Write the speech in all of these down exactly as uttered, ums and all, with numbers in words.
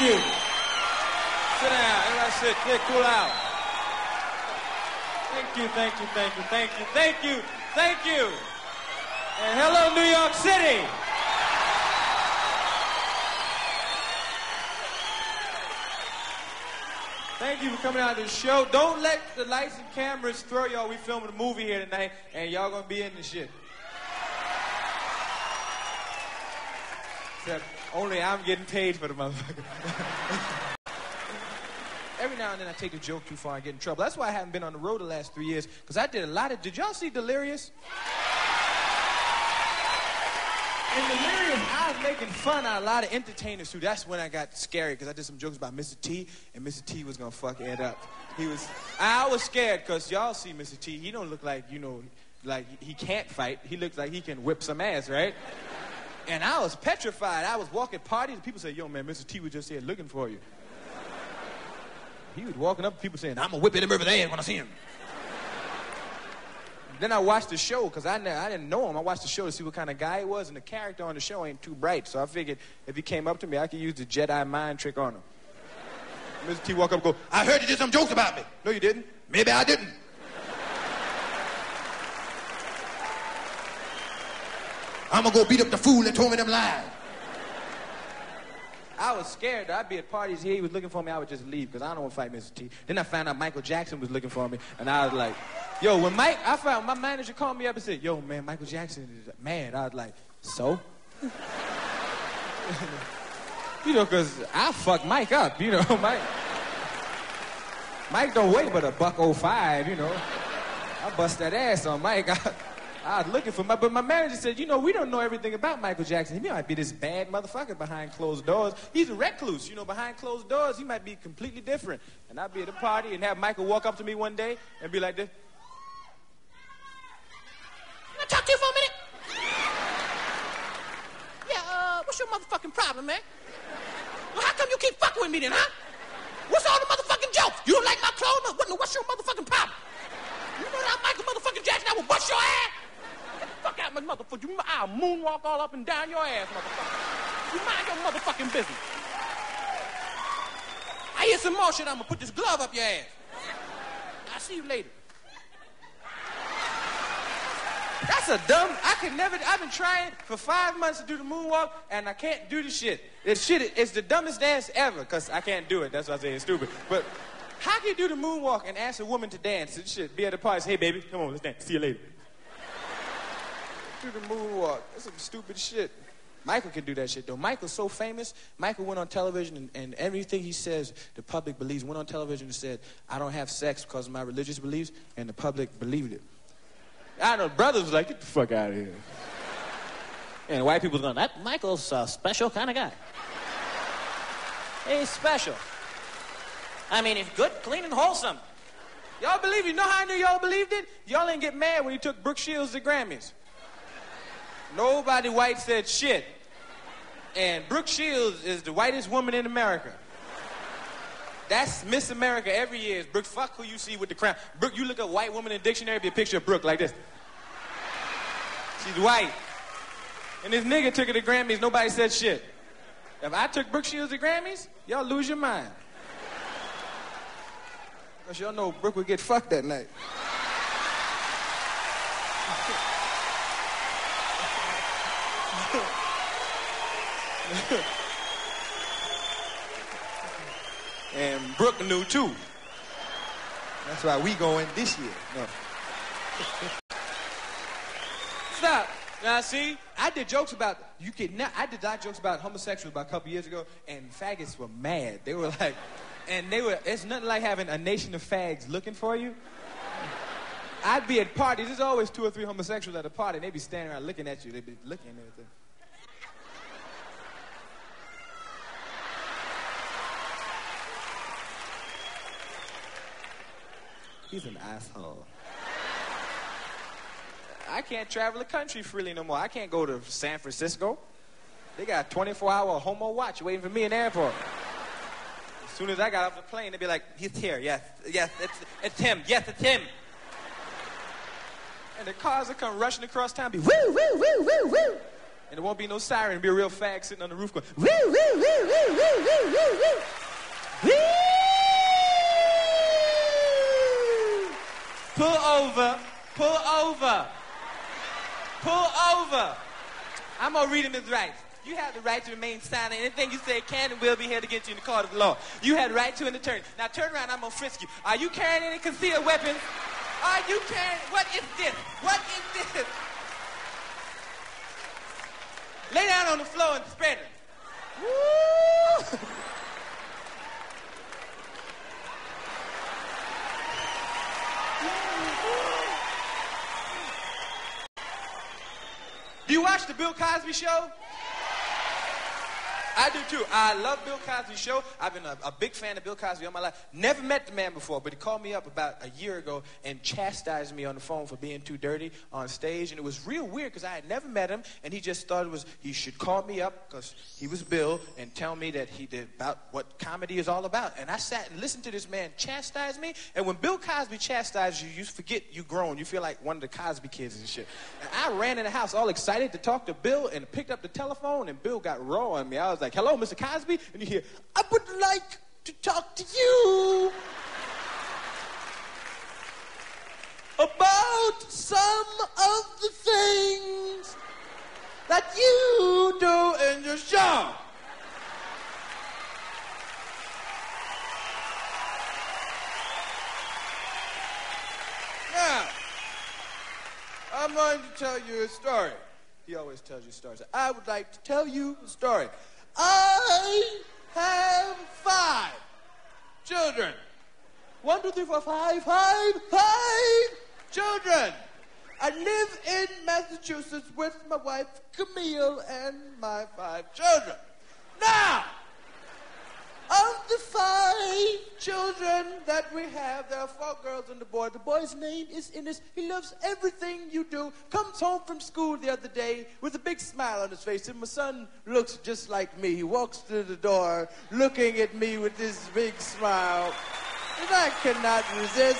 you. Sit down. Everybody sit. Sit. Cool out. Thank you, thank you, thank you, thank you, thank you, thank you. And hello, New York City. Thank you for coming out to the show. Don't let the lights and cameras throw y'all. We filming a movie here tonight, and y'all gonna be in the shit. Except only I'm getting paid for the motherfucker. Every now and then I take the joke too far and get in trouble. That's why I haven't been on the road the last three years, because I did a lot of... Did y'all see Delirious? In Delirious, I was making fun of a lot of entertainers, too. That's when I got scary, because I did some jokes about Mister T, and Mister T was going to fuck Ed up. He was... I was scared, because y'all see Mister T. He don't look like, you know, like he can't fight. He looks like he can whip some ass, right? And I was petrified. I was walking parties, and people say, yo, man, Mister T was just here looking for you. He was walking up to people saying, I'm going to whip him over there when I see him. Then I watched the show, because I, I didn't know him. I watched the show to see what kind of guy he was, and the character on the show ain't too bright. So I figured if he came up to me, I could use the Jedi mind trick on him. Mister T walk up and go, I heard you did some jokes about me. No, you didn't. Maybe I didn't. I'm going to go beat up the fool that told me them lies. I was scared. I'd be at parties here. He was looking for me. I would just leave because I don't want to fight Mister T. Then I found out Michael Jackson was looking for me. And I was like, yo, when Mike, I found my manager called me up and said, yo, man, Michael Jackson is mad. I was like, so? You know, because I fuck Mike up, you know. Mike Mike don't weigh but a buck oh five, you know. I bust that ass on Mike. I, I was looking for my, but my manager said, you know, we don't know everything about Michael Jackson. He might be this bad motherfucker behind closed doors. He's a recluse, you know, behind closed doors. He might be completely different. And I'd be at a party and have Michael walk up to me one day and be like this. Can I talk to you for a minute? Yeah, uh, what's your motherfucking problem, man? Well, how come you keep fucking with me then, huh? What's all the motherfucking jokes? You don't like my clothes? What, what's your motherfucking problem? You know that I'm Michael motherfucking Jackson, I will bust your ass. Fuck out, my motherfucker. You, I'll moonwalk all up and down your ass, motherfucker. You mind your motherfucking business. I hear some more shit. I'm gonna put this glove up your ass. I'll see you later. That's a dumb... I can never... I've been trying for five months to do the moonwalk, and I can't do the shit. This shit is the dumbest dance ever, because I can't do it. That's why I say it's stupid. But how can you do the moonwalk and ask a woman to dance and shit? Be at a party, say, hey, baby, come on, let's dance. See you later. Do the moonwalk. That's some stupid shit. Michael can do that shit, though. Michael's so famous. Michael went on television, and, and everything he says, the public believes. Went on television and said, I don't have sex because of my religious beliefs, and the public believed it. I know, brothers was like, get the fuck out of here. And white people was going, that Michael's a special kind of guy. He's special. I mean, he's good, clean, and wholesome. Y'all believe it? You know how I knew y'all believed it? Y'all didn't get mad when he took Brooke Shields to Grammys. Nobody white said shit. And Brooke Shields is the whitest woman in America. That's Miss America every year. Is Brooke, fuck who you see with the crown. Brooke, you look up white woman in the dictionary, be a picture of Brooke like this. She's white. And this nigga took her to Grammys, nobody said shit. If I took Brooke Shields to Grammys, y'all lose your mind. Because y'all know Brooke would get fucked that night. And Brooke knew too. That's why we going this year. No. Stop. Now see, I did jokes about you can. I did not jokes about homosexuals about a couple years ago, and faggots were mad. They were like, and they were. It's nothing like having a nation of fags looking for you. I'd be at parties. There's always two or three homosexuals at a party, and they'd be standing around looking at you. They'd be looking and everything. He's an asshole. I can't travel the country freely no more. I can't go to San Francisco. They got a twenty-four hour homo watch waiting for me in the airport. As soon as I got off the plane, they'd be like, he's here, yes, yes, it's, it's him, yes, it's him. And the cars will come rushing across town, be woo, woo, woo, woo, woo. And there won't be no siren, it'll be a real fag sitting on the roof going, woo, woo, woo, woo, woo, woo, woo, woo. Pull over. Pull over. Pull over. I'm going to read him his rights. You have the right to remain silent. Anything you say can and will be held against you in the court of law. You have the right to an attorney. Now turn around, I'm going to frisk you. Are you carrying any concealed weapons? Are you carrying... What is this? What is this? Lay down on the floor and spread it. Woo! Do you watch the Bill Cosby Show? I do too. I love Bill Cosby's show. I've been a, a big fan of Bill Cosby all my life. Never met the man before, but he called me up about a year ago and chastised me on the phone for being too dirty on stage. And it was real weird because I had never met him, and he just thought it was he should call me up because he was Bill and tell me that he did about what comedy is all about. And I sat and listened to this man chastise me. And when Bill Cosby chastises you, you forget you grown. You feel like one of the Cosby kids and shit. And I ran in the house all excited to talk to Bill and picked up the telephone, and Bill got raw on me. I was like, hello, Mister Cosby? And you hear, I would like to talk to you about some of the things that you do in your show. Now, I'm going to tell you a story. He always tells you stories. I would like to tell you a story. I have five children. One, two, three, four, five, five, five children. I live in Massachusetts with my wife, Camille, and my five children. Now, of the five children that we have, there are four girls and a boy. The boy's name is Innes. He loves everything you do. Comes home from school the other day with a big smile on his face. And my son looks just like me. He walks through the door looking at me with this big smile. And I cannot resist.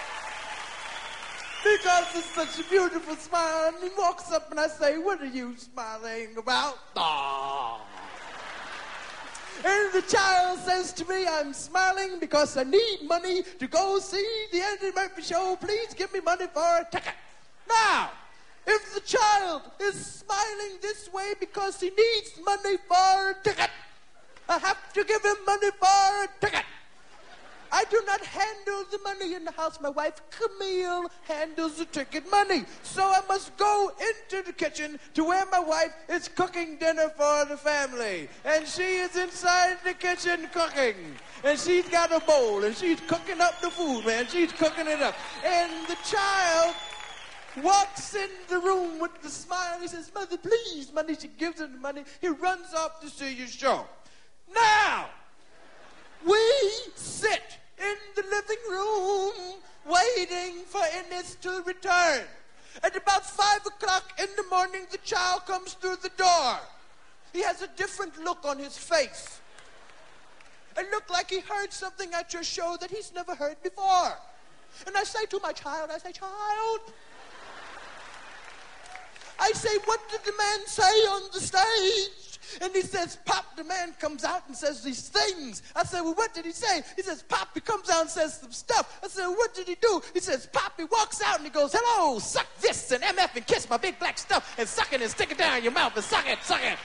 Because it's such a beautiful smile. And he walks up and I say, what are you smiling about? Aww. And the child says to me, I'm smiling because I need money to go see the Eddie Murphy show. Please give me money for a ticket. Now, if the child is smiling this way because he needs money for a ticket, I have to give him money for a ticket. I do not handle the money in the house. My wife, Camille, handles the ticket money. So I must go into the kitchen to where my wife is cooking dinner for the family. And she is inside the kitchen cooking. And she's got a bowl, and she's cooking up the food, man. She's cooking it up. And the child walks in the room with the smile. He says, Mother, please, money. She gives him the money. He runs off to see your show. Now, we sit in the living room waiting for Innes to return. At about five o'clock in the morning, the child comes through the door. He has a different look on his face. It looked like he heard something at your show that he's never heard before. And I say to my child, I say, child, I say, what did the man say on the stage? And he says, Pop, the man comes out and says these things. I said, well, what did he say? He says, Pop, he comes out and says some stuff. I said, well, what did he do? He says, Pop, he walks out and he goes, hello, suck this and M F and kiss my big black stuff and suck it and stick it down your mouth and suck it, suck it.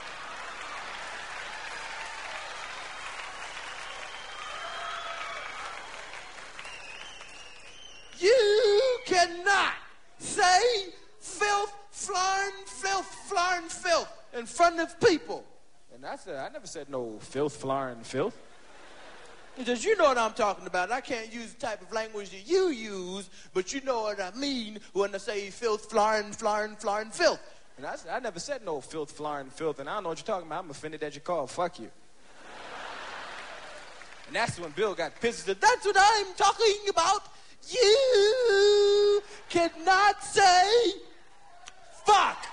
You cannot say filth, flarn, filth, flarn, filth in front of people. And I said, I never said no filth, flarn, filth. He says, you know what I'm talking about. I can't use the type of language that you use, but you know what I mean when I say filth, flarn, flarn, flarn, filth. And I said, I never said no filth, flarn, filth, and I don't know what you're talking about. I'm offended that you called. Fuck you. And that's when Bill got pissed. He said, that's what I'm talking about. You cannot say fuck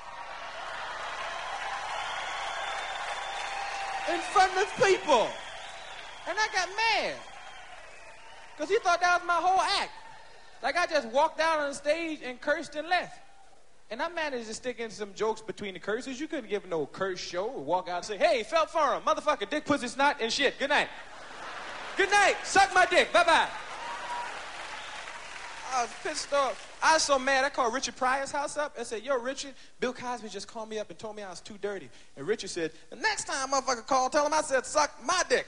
in front of people. And I got mad. Because he thought that was my whole act. Like I just walked out on the stage and cursed and left. And I managed to stick in some jokes between the curses. You couldn't give no curse show or walk out and say, hey, felt forum, motherfucker, dick, pussy, snot, and shit. Good night. Good night. Suck my dick. Bye-bye. I was pissed off. I was so mad, I called Richard Pryor's house up and said, yo, Richard, Bill Cosby just called me up and told me I was too dirty. And Richard said, the next time motherfucker call, tell him I said, suck my dick.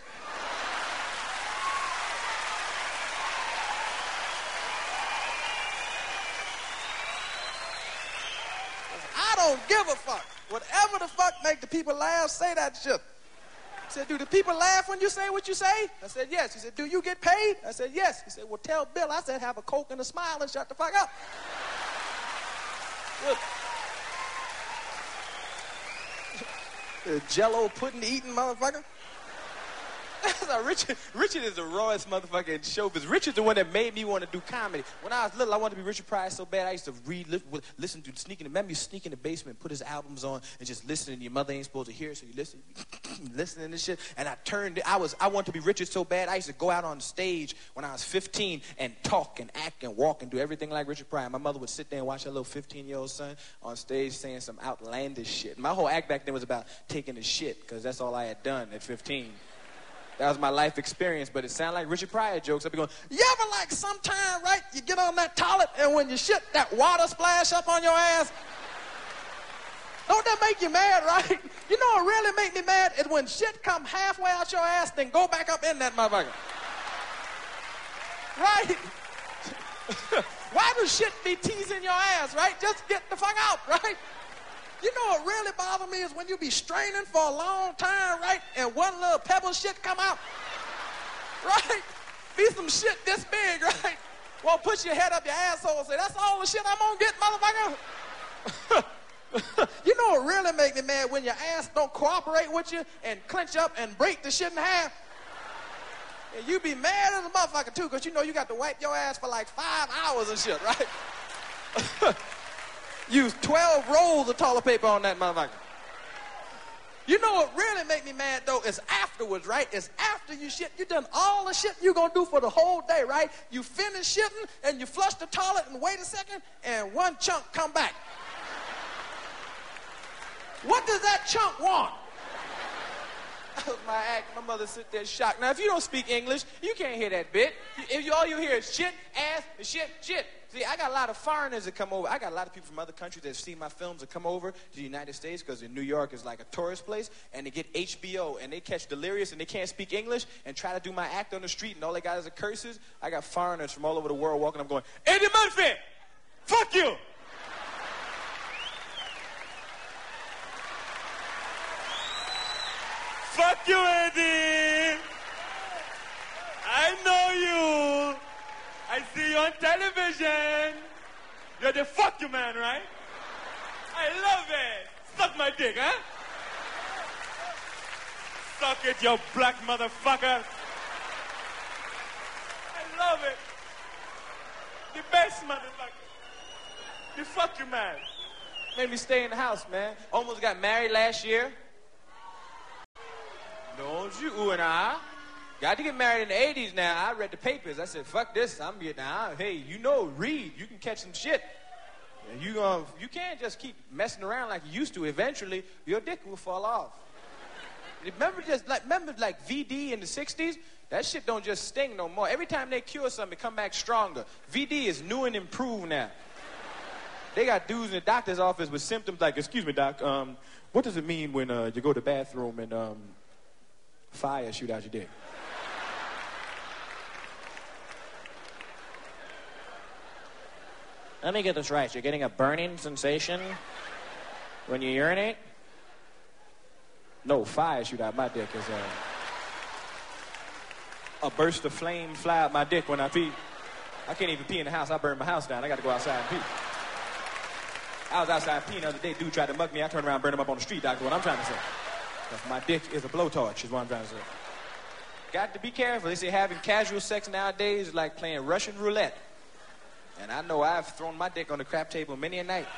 I don't give a fuck. Whatever the fuck make the people laugh, say that shit. He said, do the people laugh when you say what you say? I said, yes. He said, do you get paid? I said, yes. He said, well, tell Bill. I said, have a Coke and a smile and shut the fuck up. Jello pudding eating motherfucker. So Richard, Richard is the rawest motherfucker in showbiz. Richard's the one that made me want to do comedy. When I was little, I wanted to be Richard Pryor so bad. I used to read, li listen to, sneaking. Remember you sneak in the basement, put his albums on, and just listen. And your mother ain't supposed to hear, so you listen, listening to shit. And I turned. I was. I wanted to be Richard so bad. I used to go out on stage when I was fifteen and talk and act and walk and do everything like Richard Pryor. My mother would sit there and watch her little fifteen-year-old son on stage saying some outlandish shit. My whole act back then was about taking a shit because that's all I had done at fifteen. That was my life experience, but it sounded like Richard Pryor jokes. I'd be going, you ever like sometime, right, you get on that toilet and when you shit, that water splash up on your ass? Don't that make you mad, right? You know what really make me mad is when shit come halfway out your ass, then go back up in that motherfucker. Right? Why does shit be teasing your ass, right? Just get the fuck out, right? You know what really bothers me is when you be straining for a long time, right? And one little pebble shit come out, right? Be some shit this big, right? Well, put your head up your asshole and say, that's all the shit I'm gonna get, motherfucker. You know what really make me mad? When your ass don't cooperate with you and clench up and break the shit in half. And you be mad as a motherfucker too, because you know you got to wipe your ass for like five hours and shit, right? Use twelve rolls of toilet paper on that motherfucker. You know what really make me mad, though, is afterwards, right? It's after you shit. You done all the shit you gonna do for the whole day, right? You finish shitting, and you flush the toilet, and wait a second, and one chunk come back. What does that chunk want? That was my act. My mother sit there shocked. Now, if you don't speak English, you can't hear that bit. If you, all you hear is shit, ass, and shit, shit. See, I got a lot of foreigners that come over. I got a lot of people from other countries that have seen my films that come over to the United States because in New York is like a tourist place, and they get H B O, and they catch Delirious, and they can't speak English, and try to do my act on the street, and all they got is the curses. I got foreigners from all over the world walking up going, Eddie Murphy, fuck you! Fuck you, Eddie! I know you! I see you on television. You're the fuck you man, right? I love it. Suck my dick, huh? Suck it, you black motherfucker. I love it. The best motherfucker. The fuck you man. Made me stay in the house, man. Almost got married last year. Don't you ooh and ah. Got to get married in the eighties now. I read the papers. I said, fuck this. I'm getting out. Hey, you know, read. You can catch some shit. And you, um, you can't just keep messing around like you used to. Eventually, your dick will fall off. Remember just like, remember like V D in the sixties? That shit don't just sting no more. Every time they cure something, it come back stronger. V D is new and improved now. They got dudes in the doctor's office with symptoms like, excuse me, doc, um, what does it mean when uh, you go to the bathroom and um, fire shoot out your dick? Let me get this right. You're getting a burning sensation when you urinate? No, fire shoot out my dick is a, a burst of flame fly out my dick when I pee. I can't even pee in the house. I burn my house down. I got to go outside and pee. I was outside peeing the other day. Dude tried to mug me. I turned around and burned him up on the street, doctor. What I'm trying to say. Because my dick is a blowtorch is what I'm trying to say. Got to be careful. They say having casual sex nowadays is like playing Russian roulette. And I know I've thrown my dick on the crap table many a night.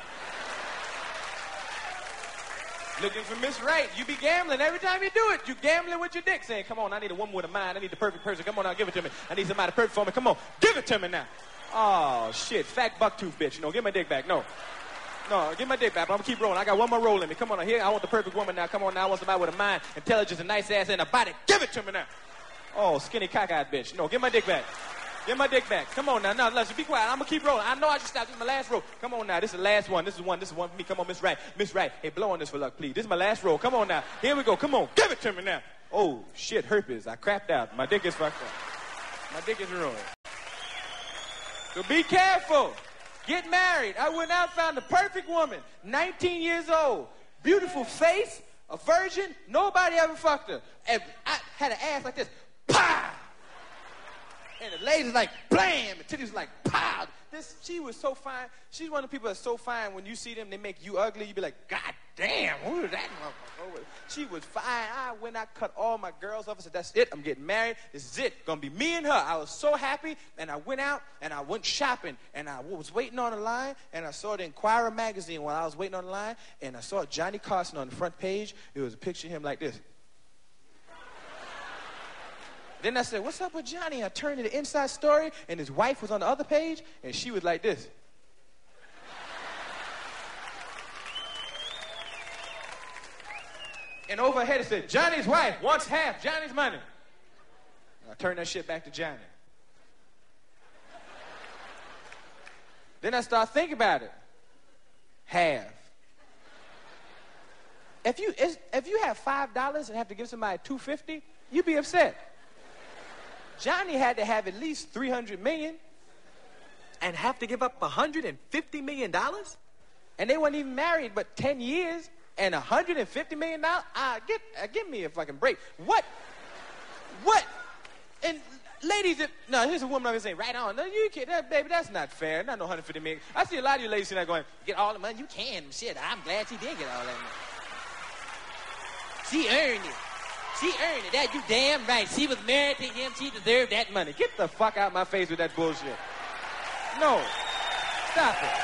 Looking for Miss Right. You be gambling every time you do it. You gambling with your dick, saying, come on, I need a woman with a mind. I need the perfect person. Come on now, give it to me. I need somebody perfect for me. Come on, give it to me now. Oh, shit. Fat bucktooth bitch. You know, give my dick back. No. No, give my dick back. But I'm going to keep rolling. I got one more roll in me. Come on now. Here, I want the perfect woman now. Come on now. I want somebody with a mind, intelligence, a nice ass, and a body. Give it to me now. Oh, skinny cockeyed bitch. No, give my dick back. Get my dick back. Come on now. Now, listen, be quiet. I'm going to keep rolling. I know I should stop. This is my last roll. Come on now. This is the last one. This is one. This is one for me. Come on, Miss Wright. Miss Wright. Hey, blow on this for luck, please. This is my last roll. Come on now. Here we go. Come on. Give it to me now. Oh, shit. Herpes. I crapped out. My dick is fucked up. My dick is ruined. So be careful. Get married. I went out and found the perfect woman. nineteen years old. Beautiful face. A virgin. Nobody ever fucked her. And I had an ass like this. Pow! And the lady's like, blam! The titties like, pow! This, she was so fine. She's one of the people that's so fine when you see them, they make you ugly. You be like, God damn, who is that motherfucker? She was fine. I went, I cut all my girls off. I said, that's it. I'm getting married. This is it. Gonna be me and her. I was so happy. And I went out and I went shopping. And I was waiting on the line. And I saw the Inquirer magazine while I was waiting on the line. And I saw Johnny Carson on the front page. It was a picture of him like this. Then I said, what's up with Johnny? I turned to the Inside Story, and his wife was on the other page, and she was like this. And over her head it said, Johnny's wife wants half Johnny's money. And I turned that shit back to Johnny. Then I started thinking about it. Half. If you, if you have five dollars and have to give somebody two fifty, you'd be upset. Johnny had to have at least three hundred million dollars and have to give up one hundred fifty million dollars? And they weren't even married but ten years and one hundred fifty million dollars? Ah, get, uh, give me a fucking break. What? What? And ladies, if, no, here's a woman I'm going to say, right on. No, you can't, that, baby, that's not fair. Not no one hundred fifty million dollars. I see a lot of you ladies sitting there going, get all the money you can. Shit, I'm glad she did get all that money. She earned it. She earned it. That you damn right. She was married to him. She deserved that money. Get the fuck out my face with that bullshit. No. Stop it.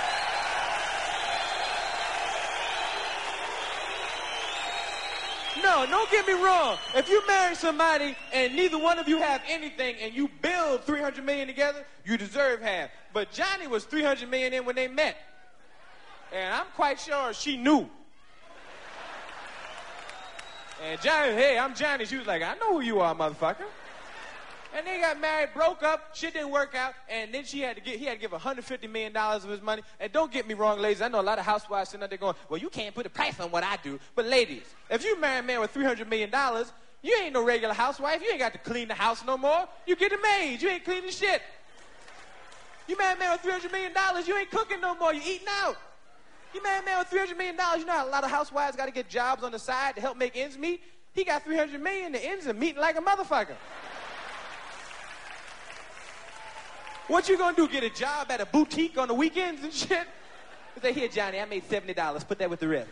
No, don't get me wrong. If you marry somebody and neither one of you have anything and you build three hundred million dollars together, you deserve half. But Johnny was three hundred million dollars in when they met. And I'm quite sure she knew. And Johnny, hey, I'm Johnny. She was like, I know who you are, motherfucker. And they got married, broke up, shit didn't work out, and then she had to get, he had to give one hundred fifty million dollars of his money. And don't get me wrong, ladies, I know a lot of housewives sitting out there going, well, you can't put a price on what I do. But ladies, if you marry a man with three hundred million dollars, you ain't no regular housewife. You ain't got to clean the house no more. You get a maid. You ain't cleaning shit. You marry a man with three hundred million dollars, you ain't cooking no more. You eating out. You marry a man with three hundred million dollars, you know how a lot of housewives got to get jobs on the side to help make ends meet? He got three hundred million dollars, the ends are meeting like a motherfucker. What you gonna do, get a job at a boutique on the weekends and shit? Say, here, Johnny, I made seventy dollars. Put that with the rest.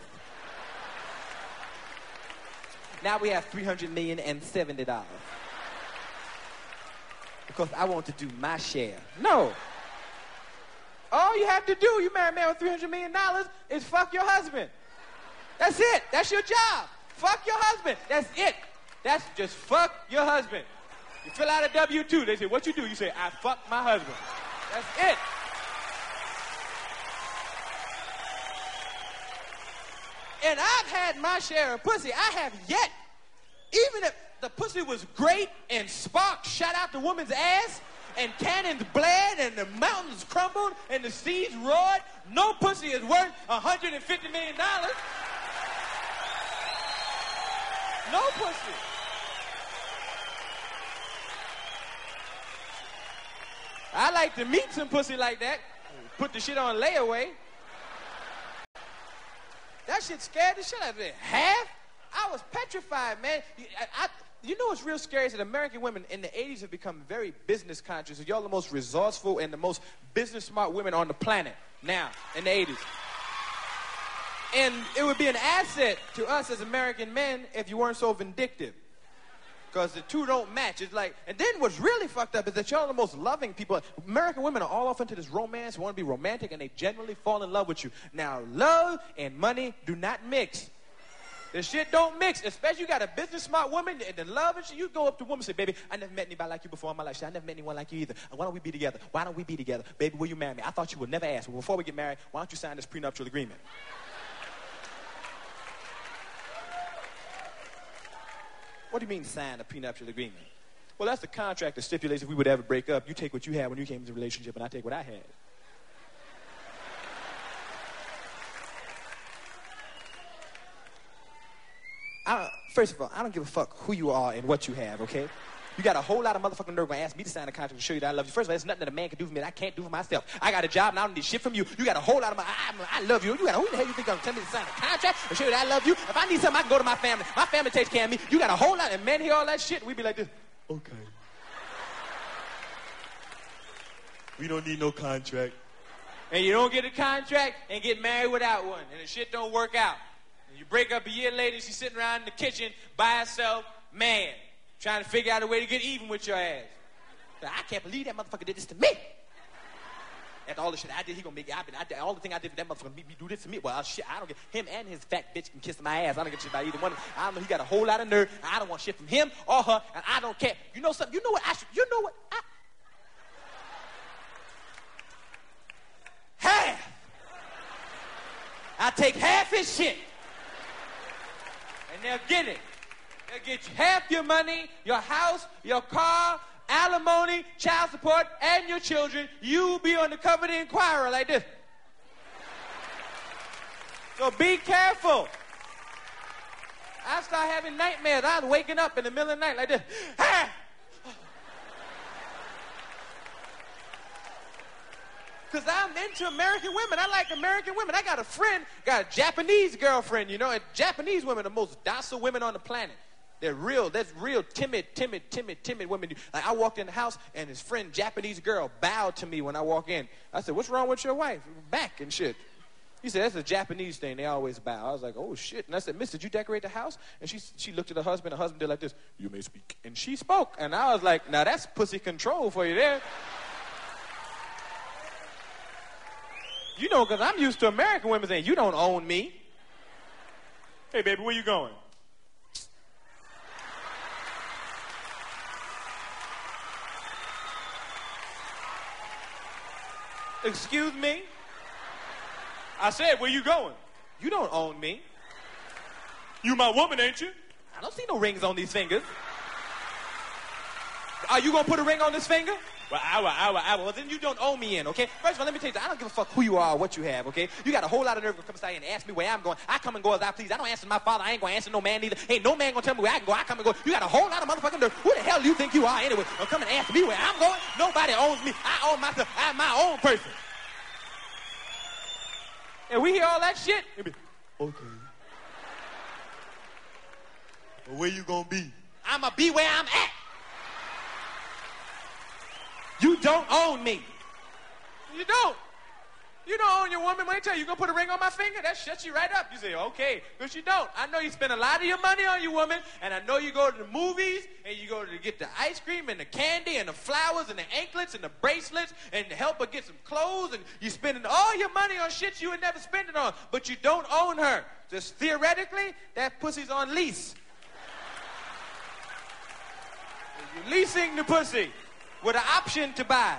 Now we have three hundred million dollars and seventy dollars. Because I want to do my share. No. All you have to do, you marry a man with three hundred million dollars, is fuck your husband. That's it. That's your job. Fuck your husband. That's it. That's just fuck your husband. You fill out a W two. They say, what you do? You say, I fuck my husband. That's it. And I've had my share of pussy. I have yet. Even if the pussy was great and sparks shot out the woman's ass and cannons bled and the mountains crumbled and the seas roared, no pussy is worth one hundred fifty million dollars. No pussy. I like to meet some pussy like that. Put the shit on layaway. That shit scared the shit out of me. Half? I was petrified, man. I, I, you know what's real scary is that American women in the eighties have become very business conscious. Y'all the most resourceful and the most business smart women on the planet now in the eighties. And it would be an asset to us as American men if you weren't so vindictive. Because the two don't match. It's like, and then what's really fucked up is that y'all are the most loving people. American women are all off into this romance, want to be romantic, and they generally fall in love with you. Now, love and money do not mix. The shit don't mix. Especially you got a business smart woman, and the love and shit, you go up to a woman and say, baby, I never met anybody like you before in my life. Shit, I never met anyone like you either. Why don't we be together? Why don't we be together? Baby, will you marry me? I thought you would never ask. Well, before we get married, why don't you sign this prenuptial agreement? What do you mean sign a prenuptial agreement? Well, that's the contract that stipulates if we would ever break up, you take what you had when you came into the relationship, and I take what I had. I, first of all, I don't give a fuck who you are and what you have, okay? You got a whole lot of motherfucking nerve gonna ask me to sign a contract to show you that I love you. First of all, there's nothing that a man can do for me that I can't do for myself. I got a job and I don't need shit from you. You got a whole lot of my, I, I love you. You got, who the hell you think gonna tell me to sign a contract to show you that I love you? If I need something, I can go to my family. My family takes care of me. You got a whole lot, and men hear all that shit, we be like this, okay. We don't need no contract. And you don't get a contract and get married without one, and the shit don't work out. And you break up a year later, she's sitting around in the kitchen by herself, mad, trying to figure out a way to get even with your ass. I can't believe that motherfucker did this to me. After all the shit I did, he gonna make it happen. I did all the thing I did for that motherfucker make me do this to me. Well, shit, I don't get him and his fat bitch can kiss my ass. I don't get shit by either one. I don't know. He got a whole lot of nerve. I don't want shit from him or her, and I don't care. You know something? You know what? I should. You know what? I, half. I take half his shit, and they'll get it. They'll get you half your money, your house, your car, alimony, child support, and your children. You'll be on the cover of the Inquirer like this. So be careful. I start having nightmares. I was waking up in the middle of the night like this. Ah! Because I'm into American women. I like American women. I got a friend, got a Japanese girlfriend, you know, and Japanese women are the most docile women on the planet. They're real, that's real timid, timid, timid, timid women. Like, I walked in the house, and his friend, Japanese girl, bowed to me when I walk in. I said, what's wrong with your wife? Back and shit. He said, that's a Japanese thing. They always bow. I was like, oh, shit. And I said, miss, did you decorate the house? And she she looked at her husband. Her husband did like this. You may speak. And she spoke. And I was like, now that's pussy control for you there. You know, because I'm used to American women saying, you don't own me. Hey, baby, where you going? Excuse me? I said, where you going? You don't own me. You my woman, ain't you? I don't see no rings on these fingers. Are you gonna put a ring on this finger? Well, hour, hour, hour. Well, then you don't own me in, okay? First of all, let me tell you, I don't give a fuck who you are or what you have, okay? You got a whole lot of nerve to come inside and ask me where I'm going. I come and go as I please. I don't answer my father. I ain't gonna answer no man either. Ain't no man gonna tell me where I can go. I come and go. You got a whole lot of motherfucking nerve. Who the hell do you think you are anyway? Don't come and ask me where I'm going. Nobody owns me. I own myself. I'm my own person. And we hear all that shit. Be, okay. Well, where you gonna be? I'ma be where I'm at. You don't own me. You don't. You don't own your woman. When I tell you, you gonna put a ring on my finger? That shuts you right up. You say, okay, but you don't. I know you spend a lot of your money on your woman, and I know you go to the movies, and you go to get the ice cream and the candy and the flowers and the anklets and the bracelets and to help her get some clothes, and you spending all your money on shit you would never spend it on, but you don't own her. Just theoretically, that pussy's on lease. You're leasing the pussy with an option to buy.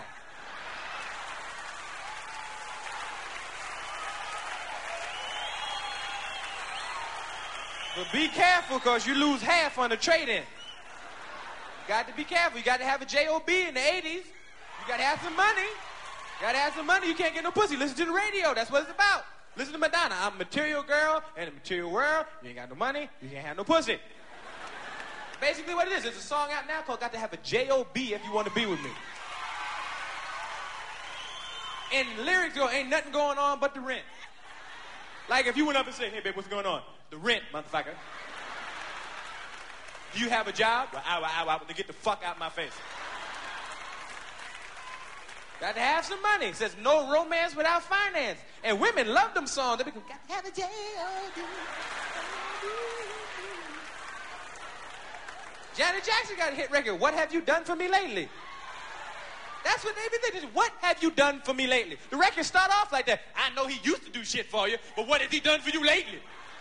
But be careful, because you lose half on the trade-in. You got to be careful. You got to have a J O B in the eighties. You got to have some money. You got to have some money. You can't get no pussy. Listen to the radio. That's what it's about. Listen to Madonna. I'm a material girl in a material world. You ain't got no money. You can't have no pussy. Basically what it is, there's a song out now called Got to Have a J O B If You Want to Be With Me. And the lyrics go, ain't nothing going on but the rent. Like if you went up and said, hey babe, what's going on? The rent, motherfucker. Do you have a job? Well, ow, ow, ow, to get the fuck out of my face. Got to have some money. It says no romance without finance. And women love them songs. They become, got to have a J O B. Janet Jackson got a hit record. What have you done for me lately? That's what they be thinking. What have you done for me lately? The record start off like that. I know he used to do shit for you, but what has he done for you lately?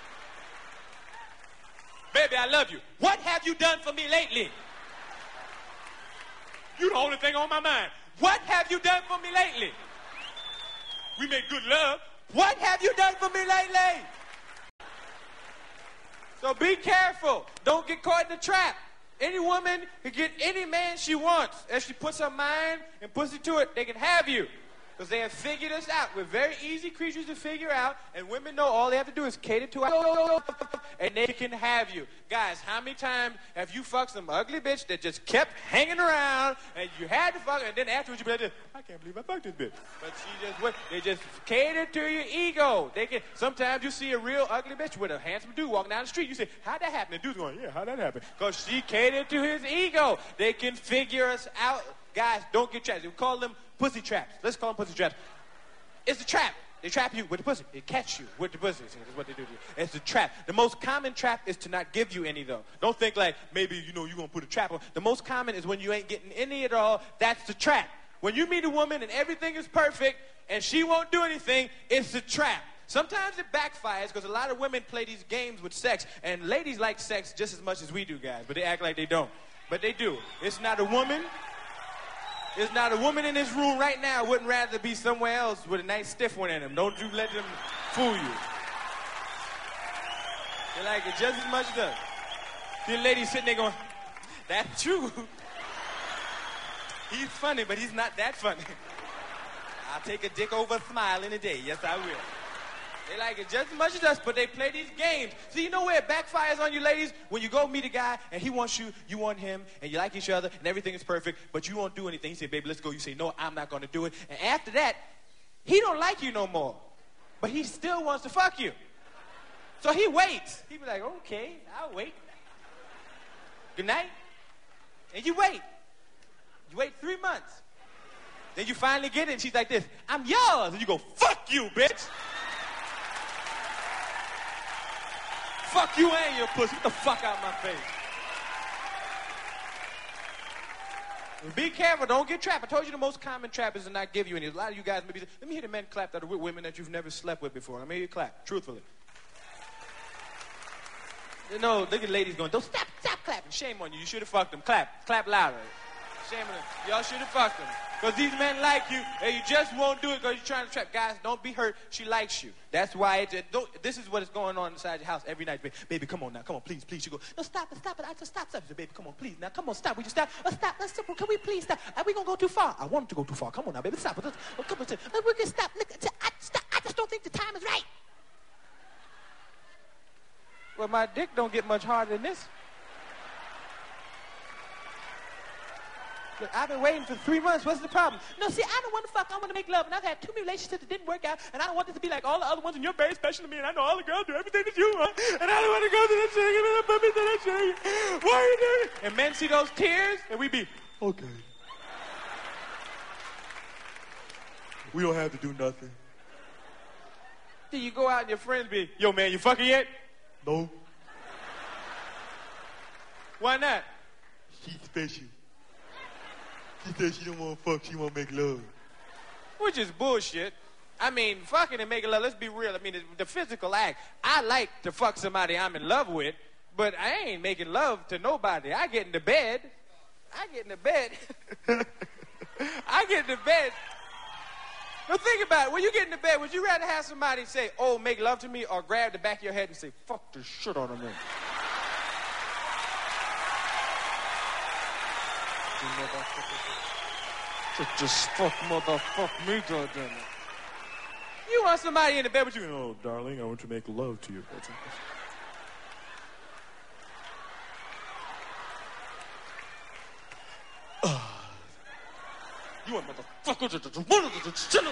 Baby, I love you. What have you done for me lately? You the only thing on my mind. What have you done for me lately? We made good love. What have you done for me lately? So be careful. Don't get caught in the trap. Any woman can get any man she wants. If she puts her mind and puts it to it, they can have you. Because they have figured us out. We're very easy creatures to figure out, and women know all they have to do is cater to us, and they can have you. Guys, how many times have you fucked some ugly bitch that just kept hanging around, and you had to fuck her, and then afterwards you be like, this, I can't believe I fucked this bitch. But she just went, they just cater to your ego. They can. Sometimes you see a real ugly bitch with a handsome dude walking down the street. You say, how'd that happen? The dude's going, yeah, how'd that happen? Because she catered to his ego. They can figure us out. Guys, don't get trapped. We call them pussy traps. Let's call them pussy traps. It's a trap. They trap you with the pussy. They catch you with the pussy. That's what they do to you. It's a trap. The most common trap is to not give you any, though. Don't think like, maybe, you know, you're going to put a trap on. The most common is when you ain't getting any at all. That's the trap. When you meet a woman and everything is perfect and she won't do anything, it's a trap. Sometimes it backfires because a lot of women play these games with sex, and ladies like sex just as much as we do, guys, but they act like they don't. But they do. It's not a woman. There's not a woman in this room right now wouldn't rather be somewhere else with a nice stiff one in them. Don't you let them fool you. They like it just as much as us. The lady sitting there going, that's true. He's funny, but he's not that funny. I'll take a dick over a smile in a day. Yes, I will. They like it just as much as us, but they play these games. See, you know where it backfires on you ladies? When you go meet a guy, and he wants you, you want him, and you like each other, and everything is perfect, but you won't do anything. He say, baby, let's go. You say, no, I'm not going to do it. And after that, he don't like you no more, but he still wants to fuck you. So he waits. He be like, okay, I'll wait. Good night. And you wait. You wait three months. Then you finally get it, and she's like this, I'm yours. And you go, fuck you, bitch. Fuck you and your pussy. Get the fuck out of my face. Be careful. Don't get trapped. I told you the most common trap is to not give you any. A lot of you guys maybe say, let me hear the men clap that are with women that you've never slept with before. Let me hear you clap, truthfully. You know, look at ladies going, don't stop, stop clapping. Shame on you. You should have fucked them. Clap. Clap louder. Shame on them. Y'all should have fucked them. Because these men like you, and you just won't do it because you're trying to trap. Guys, don't be hurt. She likes you. That's why it, it don't, this is what is going on inside your house every night. Baby, baby, come on now. Come on, please, please. You go, no, stop it, stop it. I just stop, stop. Say, baby, come on, please. Now, come on, stop. We just stop. Oh, stop. Let's stop. Can we please stop? Are we going to go too far? I want to go too far. Come on now, baby. Stop. Oh, come on. We can stop. I, stop. I just don't think the time is right. Well, my dick don't get much harder than this. Look, I've been waiting for three months. What's the problem? No, see, I don't want to fuck. I want to make love. And I've had too many relationships that didn't work out. And I don't want this to be like all the other ones. And you're very special to me. And I know all the girls do everything that you want. And I don't want to go to that shit. Give me the puppy to that shit. Why are you doing it? And men see those tears, and we be, okay. We don't have to do nothing. Then you go out and your friends be, yo, man, you fucking yet? No. Why not? She's special. She said she don't want to fuck, she want to make love. Which is bullshit. I mean, fucking and making love, let's be real. I mean, the, the physical act, I like to fuck somebody I'm in love with, but I ain't making love to nobody. I get into bed. I get into bed. I get into bed. Now think about it. When you get into bed, would you rather have somebody say, oh, make love to me, or grab the back of your head and say, fuck the shit out of me? Just fuck motherfuck me, goddamn it. You want somebody in the bed with you? Oh, darling, I want to make love to you. Uh, you want motherfuckers?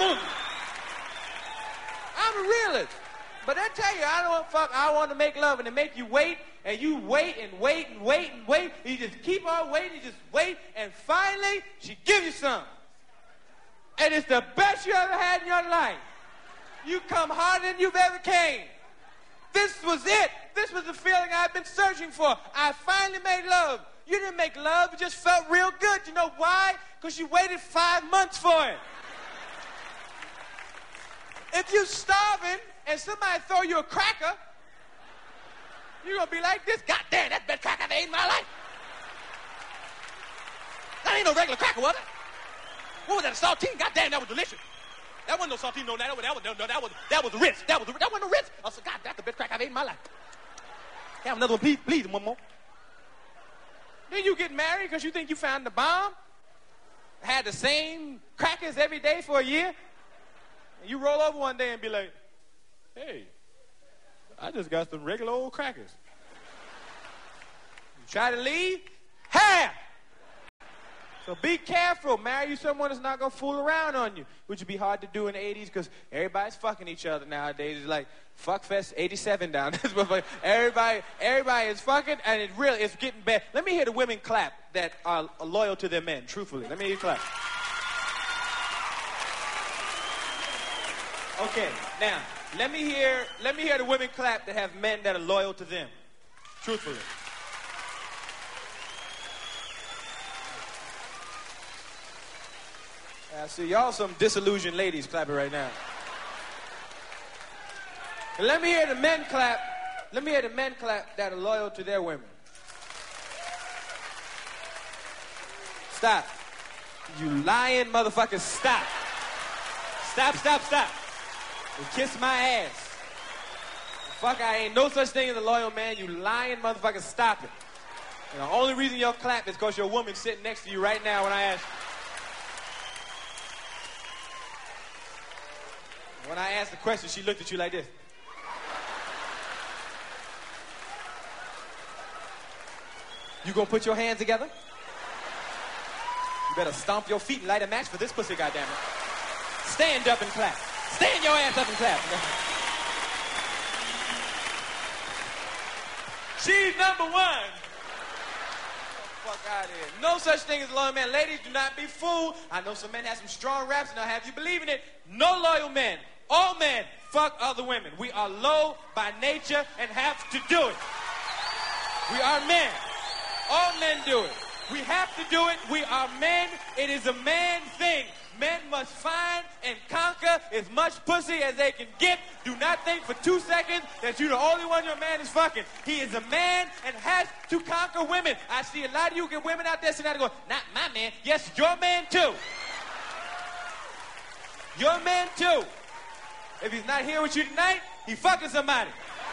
I'm a realist. But I tell you, I don't want to fuck, I want to make love, and to make you wait, and you wait and wait and wait and wait, and you just keep on waiting, you just wait, and finally, she gives you some. And it's the best you ever had in your life. You come harder than you've ever came. This was it. This was the feeling I've been searching for. I finally made love. You didn't make love, it just felt real good. You know why? Because you waited five months for it. If you're starving, and somebody throw you a cracker, you're going to be like this. God damn, that's the best cracker I've ever ate in my life. That ain't no regular cracker, was it? What was that, a saltine? God damn, that was delicious. That wasn't no saltine, no, that was, that was, no, that was, that was a Ritz. That was a, that wasn't a Ritz. I said, God, that's the best cracker I've ate in my life. Have another one, please, please, one more. Then you get married because you think you found the bomb. Had the same crackers every day for a year. And you roll over one day and be like, hey, I just got some regular old crackers. You try to leave, half. So be careful. Marry you someone that's not going to fool around on you, which would be hard to do in the eighties because everybody's fucking each other nowadays. It's like Fuckfest eighty-seven down this motherfucker. Everybody, everybody is fucking, and it really is getting bad. Let me hear the women clap that are loyal to their men, truthfully. Let me hear you clap. Okay, now, let me hear, let me hear the women clap that have men that are loyal to them, truthfully. I see y'all some disillusioned ladies clapping right now. And let me hear the men clap. Let me hear the men clap that are loyal to their women. Stop. You lying motherfuckers, stop. Stop, stop, stop. You kiss my ass. Fuck, I ain't no such thing as a loyal man. You lying motherfuckers, stop it. And the only reason y'all clap is because your woman's sitting next to you right now when I ask you. When I asked the question, she looked at you like this. You gonna put your hands together? You better stomp your feet and light a match for this pussy, goddammit. Stand up and clap. Stand your ass up and clap. She's number one. Fuck out of here. No such thing as a loyal man. Ladies, do not be fooled. I know some men have some strong raps and I'll have you believe in it. No loyal men. All men fuck other women. We are low by nature and have to do it. We are men. All men do it. We have to do it. We are men. It is a man thing. Men must find and conquer as much pussy as they can get. Do not think for two seconds that you're the only one your man is fucking. He is a man and has to conquer women. I see a lot of you get women out there sitting out there going, not my man. Yes, your man too. Your man too. If he's not here with you tonight, he fucking somebody.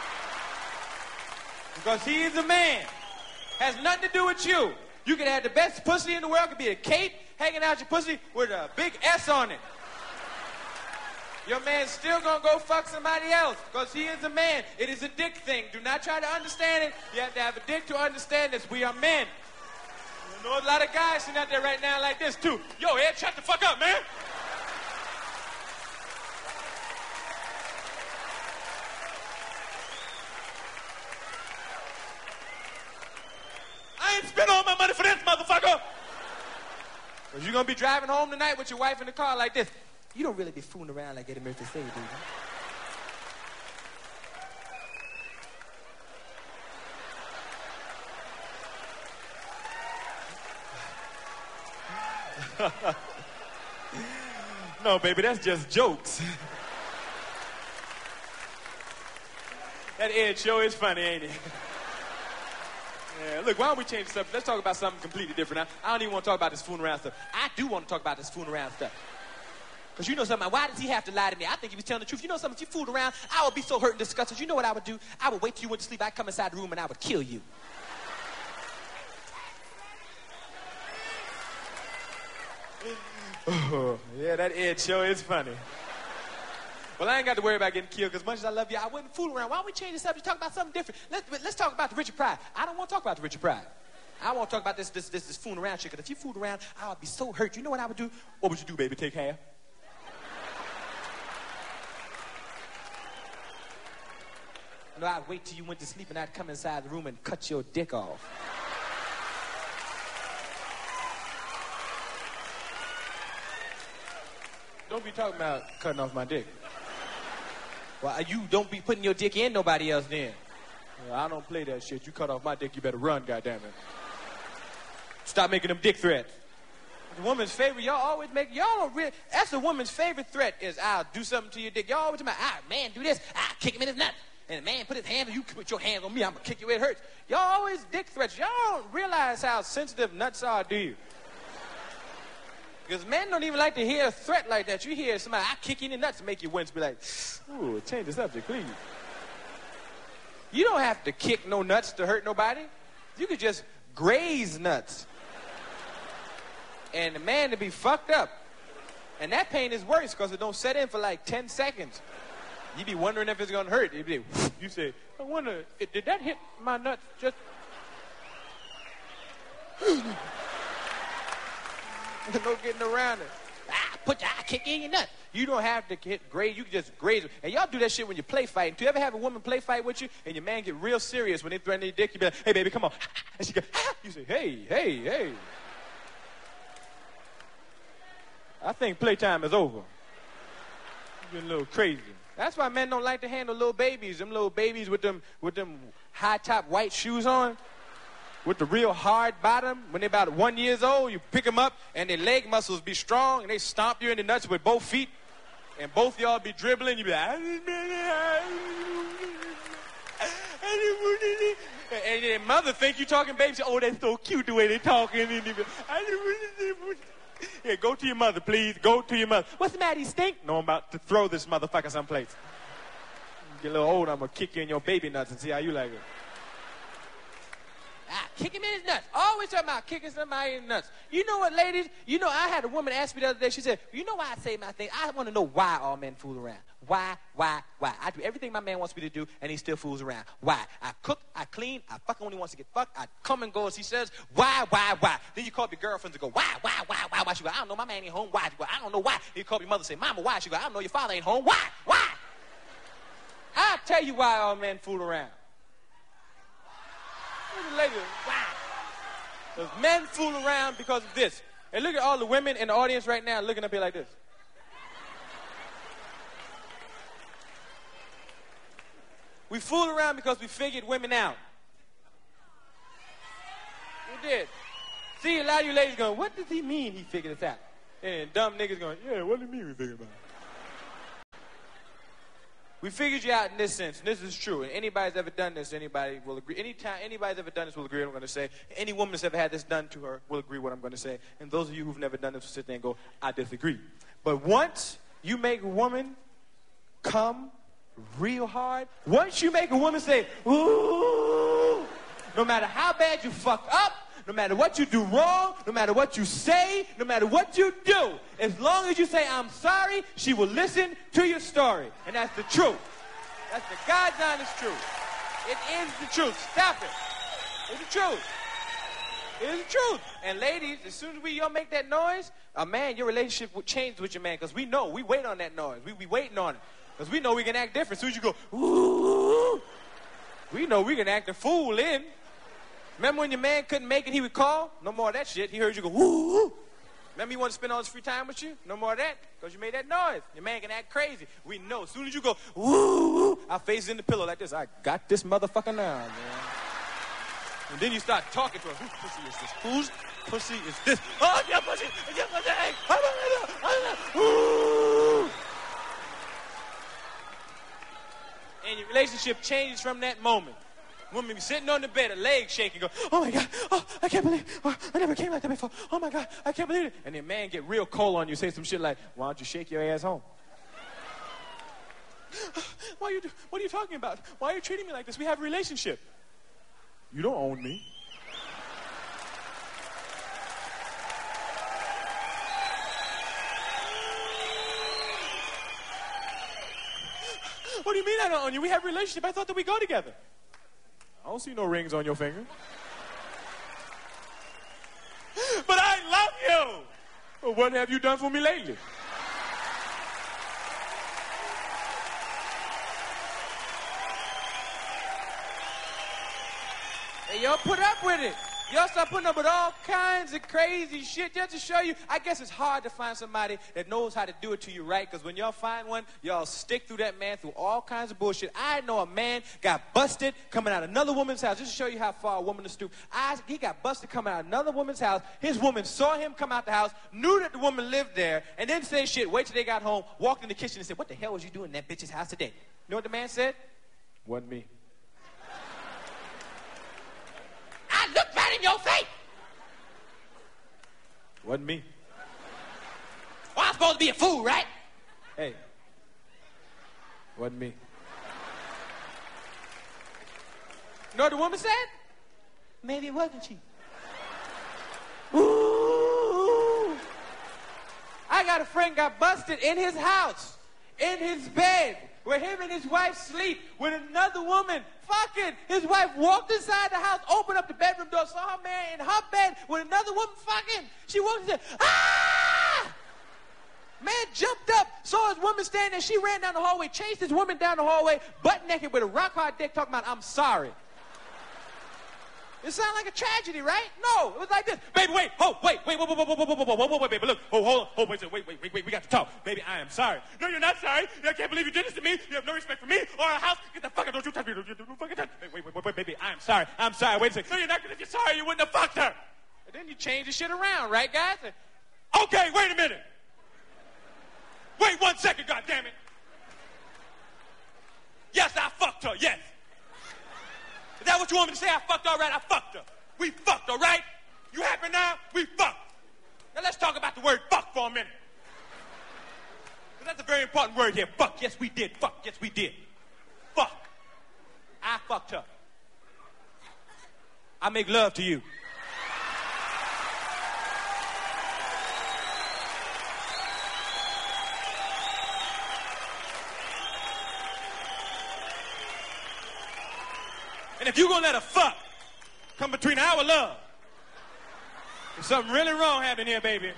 Because he is a man. Has nothing to do with you. You can have the best pussy in the world. It could be a cape hanging out your pussy with a big S on it. Your man's still gonna go fuck somebody else because he is a man. It is a dick thing. Do not try to understand it. You have to have a dick to understand this. We are men. You know a lot of guys sitting out there right now like this too. Yo, Ed, shut the fuck up, man. I ain't spent all my money for this, motherfucker. Because you're going to be driving home tonight with your wife in the car like this. You don't really be fooling around like Eddie Murphy said, do you? No, baby, that's just jokes. That Ed show is funny, ain't it? Yeah, look, why don't we change the subject? Let's talk about something completely different now. I don't even want to talk about this fooling around stuff. I do want to talk about this fooling around stuff. Because you know something, why does he have to lie to me? I think he was telling the truth. You know something, if you fooled around, I would be so hurt and disgusted. You know what I would do? I would wait till you went to sleep. I'd come inside the room and I would kill you. Oh, yeah, that Ed show is funny. Well, I ain't got to worry about getting killed because much as I love you, I wouldn't fool around. Why don't we change the subject, talk about something different? Let's, let's talk about the Richard Pryor. I don't want to talk about the Richard Pryor. I want to talk about this this this, this fooling around shit, because if you fooled around, I would be so hurt. You know what I would do? What would you do, baby? Take half? No, I'd wait till you went to sleep and I'd come inside the room and cut your dick off. Don't be talking about cutting off my dick. Well, you don't be putting your dick in nobody else then. Well, I don't play that shit. You cut off my dick, you better run, goddammit. Stop making them dick threats. The woman's favorite, y'all always make, y'all don't really, that's the woman's favorite threat is, I'll do something to your dick. Y'all always talk about, ah, man, do this, I'll kick him in his nuts. And the man put his hand on you, put your hand on me, I'm gonna kick you where it hurts. Y'all always dick threats. Y'all don't realize how sensitive nuts are, do you? Because men don't even like to hear a threat like that. You hear somebody, I kick you in the nuts, and make your wince be like, ooh, change the subject, please. You don't have to kick no nuts to hurt nobody. You could just grazed nuts. And the man to be fucked up. And that pain is worse because it don't set in for like ten seconds. You be wondering if it's gonna hurt. You be, you say, I wonder, did that hit my nuts just? No getting around it. Ah, put your, I kick in your nuts. You don't have to hit graze. You can just graze. And y'all do that shit when you play fighting. Do you ever have a woman play fight with you and your man get real serious when they threaten their dick? You be like, hey baby, come on. And she go, ah. You say, hey, hey, hey. I think playtime is over. You're getting a little crazy. That's why men don't like to handle little babies. Them little babies with them with them high top white shoes on, with the real hard bottom. When they're about one years old, you pick them up and their leg muscles be strong and they stomp you in the nuts with both feet, and both y'all be dribbling. You be like, and your mother think you talking baby. Say, oh, that's so cute the way they talking. Yeah, go to your mother, please. Go to your mother. What's the matter? You stink? No, I'm about to throw this motherfucker someplace. You get a little older, I'm going to kick you in your baby nuts and see how you like it. Ah, kick him in his nuts. Always talking about kicking somebody in the nuts. You know what, ladies? You know, I had a woman ask me the other day. She said, you know why I say my thing? I want to know why all men fool around. Why, why, why? I do everything my man wants me to do, and he still fools around. Why? I cook, I clean, I fuck him when he wants to get fucked, I come and go as he says. Why, why, why? Then you call up your girlfriends and go, why, why, why, why, why? She go, I don't know, my man ain't home. Why? She go, I don't know why. You call up your mother and say, Mama, why? She go, I don't know, your father ain't home. Why? Why? I'll tell you why all men fool around. Ladies, why? Because men fool around because of this. And look at all the women in the audience right now looking up here like this. We fool around because we figured women out. We did. See, a lot of you ladies going, what does he mean he figured us out? And dumb niggas going, yeah, what do you mean we figured it out? We figured you out in this sense, and this is true. And anybody's ever done this, anybody will agree. Anytime anybody's ever done this will agree what I'm going to say. Any woman that's ever had this done to her will agree what I'm going to say. And those of you who've never done this will sit there and go, I disagree. But once you make a woman come real hard, once you make a woman say, ooh, no matter how bad you fuck up, no matter what you do wrong, no matter what you say, no matter what you do, as long as you say, I'm sorry, she will listen to your story. And that's the truth. That's the God's honest truth. It is the truth. Stop it. It's the truth. It is the truth. And ladies, as soon as we y'all make that noise, a man, your relationship will change with your man, because we know, we wait on that noise. We be waiting on it. Because we know we can act different. As soon as you go, ooh, we know we can act a fool in. Remember when your man couldn't make it, he would call? No more of that shit. He heard you go, ooh. Remember he wanted to spend all his free time with you? No more of that, because you made that noise. Your man can act crazy. We know. As soon as you go, ooh, our face in the pillow like this. I got this motherfucker now, man. And then you start talking to her. Whose pussy is this? Whose pussy is this? Oh, your pussy. Your pussy. Ooh. And your relationship changes from that moment. Women be sitting on the bed, her legs shaking, go, oh my God, oh, I can't believe, oh, I never came like that before. Oh my God, I can't believe it. And then man get real cold on you, say some shit like, why don't you shake your ass home? Why are you, what are you talking about? Why are you treating me like this? We have a relationship. You don't own me. What do you mean I don't own you? We have a relationship. I thought that we go together. I don't see no rings on your finger. But I love you. Well, what have you done for me lately? Hey, y'all put up with it. Y'all start putting up with all kinds of crazy shit just to show you. I guess it's hard to find somebody that knows how to do it to you right, because when y'all find one, y'all stick through that man through all kinds of bullshit. I know a man got busted coming out of another woman's house, just to show you how far a woman is stoop. I, he got busted coming out of another woman's house. His woman saw him come out the house, knew that the woman lived there, and then said shit, wait till they got home, walked in the kitchen and said, what the hell was you doing in that bitch's house today? You know what the man said? Wasn't me. I looked right in your face. Wasn't me. Well, I'm supposed to be a fool, right? Hey. Wasn't me. You know what the woman said? Maybe it wasn't she. I got a friend got busted in his house, in his bed, where him and his wife sleep with another woman fucking. His wife walked inside the house, opened up the bedroom door, saw her man in her bed with another woman fucking. She walked in and said, ah! Man jumped up, saw his woman standing there. She ran down the hallway, chased his woman down the hallway, butt naked with a rock hard dick, talking about, I'm sorry. It sounded like a tragedy, right? No, it was like this. Baby, wait, oh, wait, wait, wait, wait, wait, wait, wait, wait, wait, wait, wait, baby, look, oh, hold on, oh, wait, wait, wait, wait, wait, we got to talk. Baby, I am sorry. No, you're not sorry. I can't believe you did this to me. You have no respect for me or our house. Get the fuck out, don't you touch me, don't you don't fucking touch me. Wait, wait, wait, wait, baby, I am sorry. I'm sorry, wait a second. No, you're not, because if you're sorry, you wouldn't have fucked her. And then you change the shit around, right, guys? Okay, wait a minute. Wait one second, goddammit. Yes, I fucked her, yes. Is that what you want me to say? I fucked her, right? I fucked her. We fucked, all right? You happy now? We fucked. Now let's talk about the word fuck for a minute. Because that's a very important word here. Fuck. Yes, we did. Fuck. Yes, we did. Fuck. I fucked her. I make love to you. And if you're going to let a fuck come between our love, there's something really wrong happening here, baby.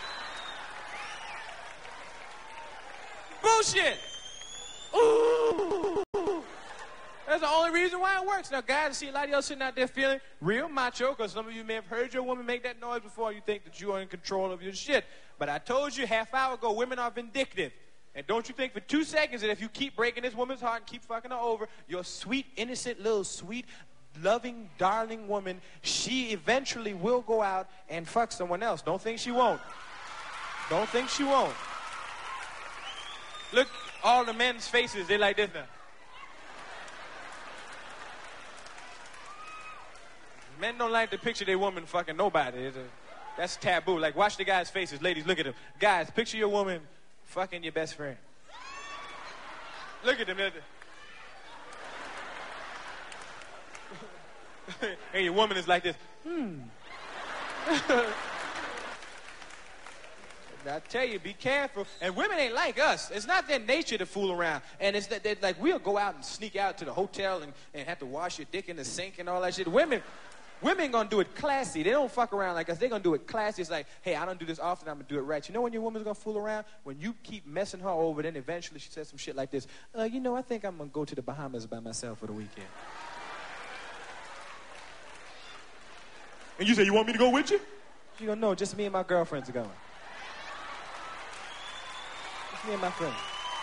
Bullshit. Ooh. That's the only reason why it works. Now, guys, I see a lot of y'all sitting out there feeling real macho, because some of you may have heard your woman make that noise before. You think that you are in control of your shit. But I told you half hour ago, women are vindictive. And don't you think for two seconds that if you keep breaking this woman's heart and keep fucking her over, your sweet, innocent, little, sweet, loving, darling woman, she eventually will go out and fuck someone else. Don't think she won't. Don't think she won't. Look, all the men's faces, they like this now. Men don't like to picture their woman fucking nobody. It's a, that's taboo. Like, watch the guys' faces. Ladies, look at them. Guys, picture your woman fucking your best friend. Look at them. And your woman is like this. Hmm. I tell you, be careful. And women ain't like us. It's not their nature to fool around. And it's that, that like, we'll go out and sneak out to the hotel and, and have to wash your dick in the sink and all that shit. Women, women gonna do it classy. They don't fuck around like us. They're gonna do it classy. It's like, hey, I don't do this often. I'm gonna do it right. You know when your woman's gonna fool around? When you keep messing her over, then eventually she says some shit like this. Uh, you know, I think I'm gonna go to the Bahamas by myself for the weekend. And you say, you want me to go with you? She go, no, just me and my girlfriends are going. Just me and my friends.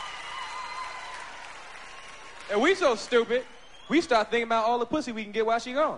And we so stupid, we start thinking about all the pussy we can get while she gone.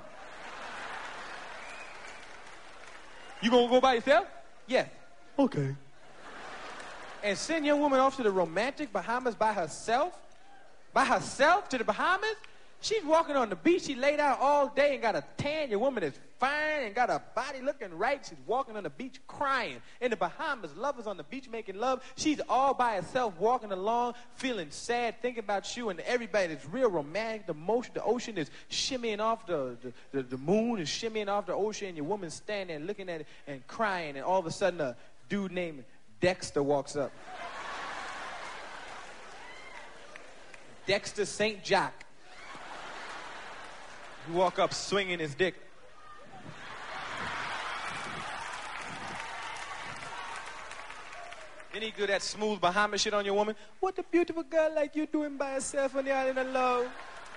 You gonna go by yourself? Yes. Okay. And send your woman off to the romantic Bahamas by herself? By herself to the Bahamas? She's walking on the beach. She laid out all day and got a tan. Your woman is fine and got her body looking right. She's walking on the beach crying. In the Bahamas, lovers on the beach making love. She's all by herself walking along, feeling sad, thinking about you and everybody. It's real romantic. The motion, the ocean is shimmying off the, the, the, the moon is shimmying off the ocean. And your woman's standing there looking at it and crying. And all of a sudden, a dude named Dexter walks up. Dexter Saint Jacques. He walk up swinging his dick. Then he do that smooth Bahama shit on your woman. What a beautiful girl like you doing by herself on the island alone.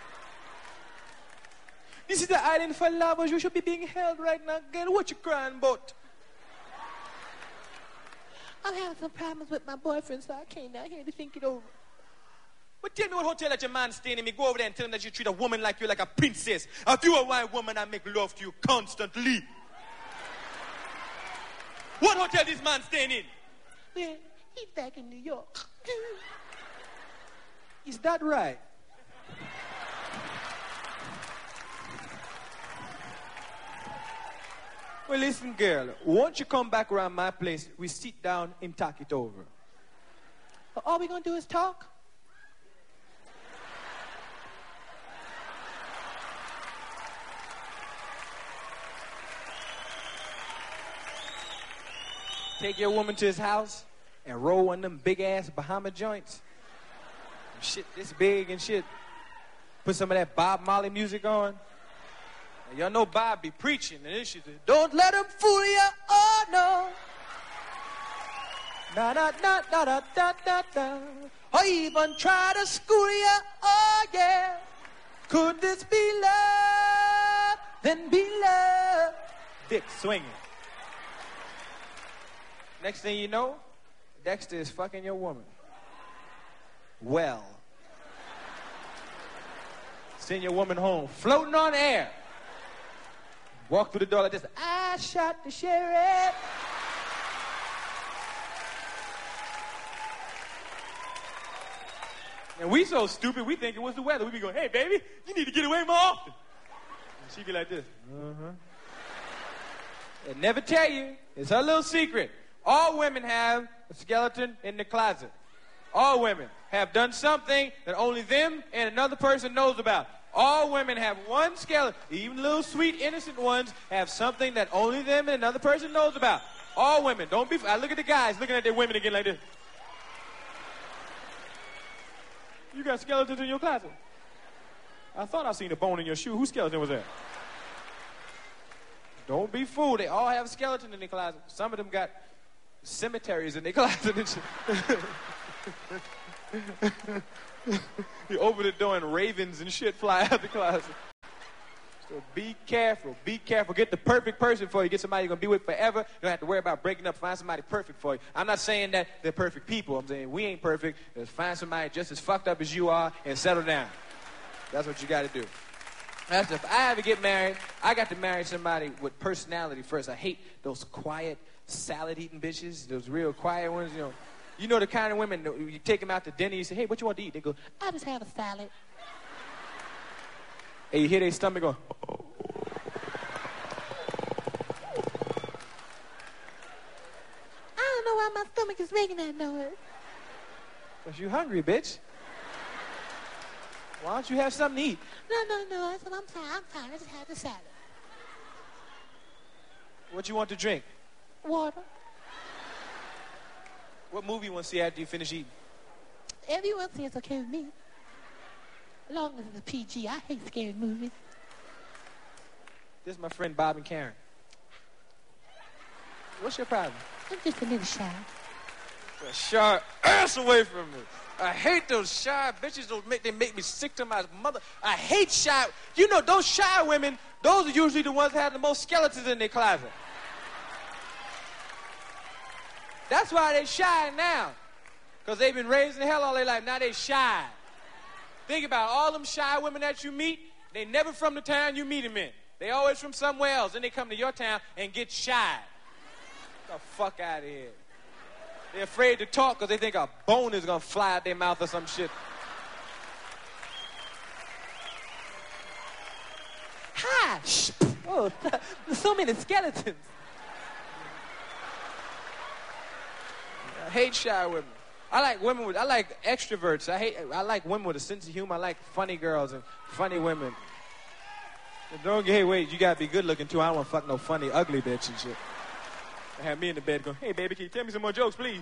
This is the island for lovers. You should be being held right now. Girl, what you crying about? I'm having some problems with my boyfriend, so I came down here to think it over. But tell me what hotel that your man staying in. Me go over there and tell him that you treat a woman like you like a princess. If you a white woman, I make love to you constantly. What hotel this man staying in? Well, he's back in New York. Is that right? Well, listen, girl. Once you come back around my place, we sit down and talk it over. All we gonna do is talk? Take your woman to his house, and roll one of them big-ass Bahama joints. Shit this big and shit. Put some of that Bob Marley music on. And y'all know Bob be preaching, and this shit is, don't let him fool you, oh no. Na na na na na na na na. Or even try to school you, oh yeah. Could this be love? Then be love. Dick swinging. Next thing you know, Dexter is fucking your woman. Well. Send your woman home, floating on air. Walk through the door like this. I shot the sheriff. And we so stupid, we think it was the weather. We be going, hey, baby, you need to get away more often. And she be like this. Uh-huh. And never tell you. It's her little secret. All women have a skeleton in the closet. All women have done something that only them and another person knows about. All women have one skeleton. Even little sweet innocent ones have something that only them and another person knows about. All women. Don't be... I look at the guys looking at their women again like this. You got skeletons in your closet. I thought I seen a bone in your shoe. Whose skeleton was that? Don't be fooled. They all have a skeleton in their closet. Some of them got cemeteries in their closet and shit. You open the door and ravens and shit fly out the closet. So be careful. Be careful. Get the perfect person for you. Get somebody you're going to be with forever. You don't have to worry about breaking up. Find somebody perfect for you. I'm not saying that they're perfect people. I'm saying we ain't perfect. Just find somebody just as fucked up as you are and settle down. That's what you got to do. That's if I ever get married, I got to marry somebody with personality first. I hate those quiet, salad-eating bitches, those real quiet ones, you know. You know the kind of women, you take them out to dinner, you say, hey, what you want to eat? They go, I just have a salad. And you hear their stomach go, oh. I don't know why my stomach is making that noise. Because you hungry, bitch. Why don't you have something to eat? No, no, no. I said, I'm fine. I'm fine. I just had the salad. What you want to drink? Water. What movie you want to see after you finish eating? Everyone says it's okay with me. As long as it's a P G. I hate scary movies. This is my friend Bob and Karen. What's your problem? I'm just a little shy. Well, shy ass away from me. I hate those shy bitches. Those make, they make me sick to my mother. I hate shy. You know, those shy women, those are usually the ones that have the most skeletons in their closet. That's why they shy now. Because they've been raised in hell all their life. Now they shy. Think about all them shy women that you meet. They never from the town you meet them in. They always from somewhere else. Then they come to your town and get shy. Get the fuck out of here. They're afraid to talk because they think a bone is going to fly out their mouth or some shit. Hi. Shh. Oh, there's so many skeletons. I hate shy women. I like women with, I like extroverts. I hate, I like women with a sense of humor. I like funny girls and funny women. And don't get, hey, wait, you gotta be good looking too. I don't want to fuck no funny, ugly bitch and shit. They have me in the bed going, hey, baby, can you tell me some more jokes, please?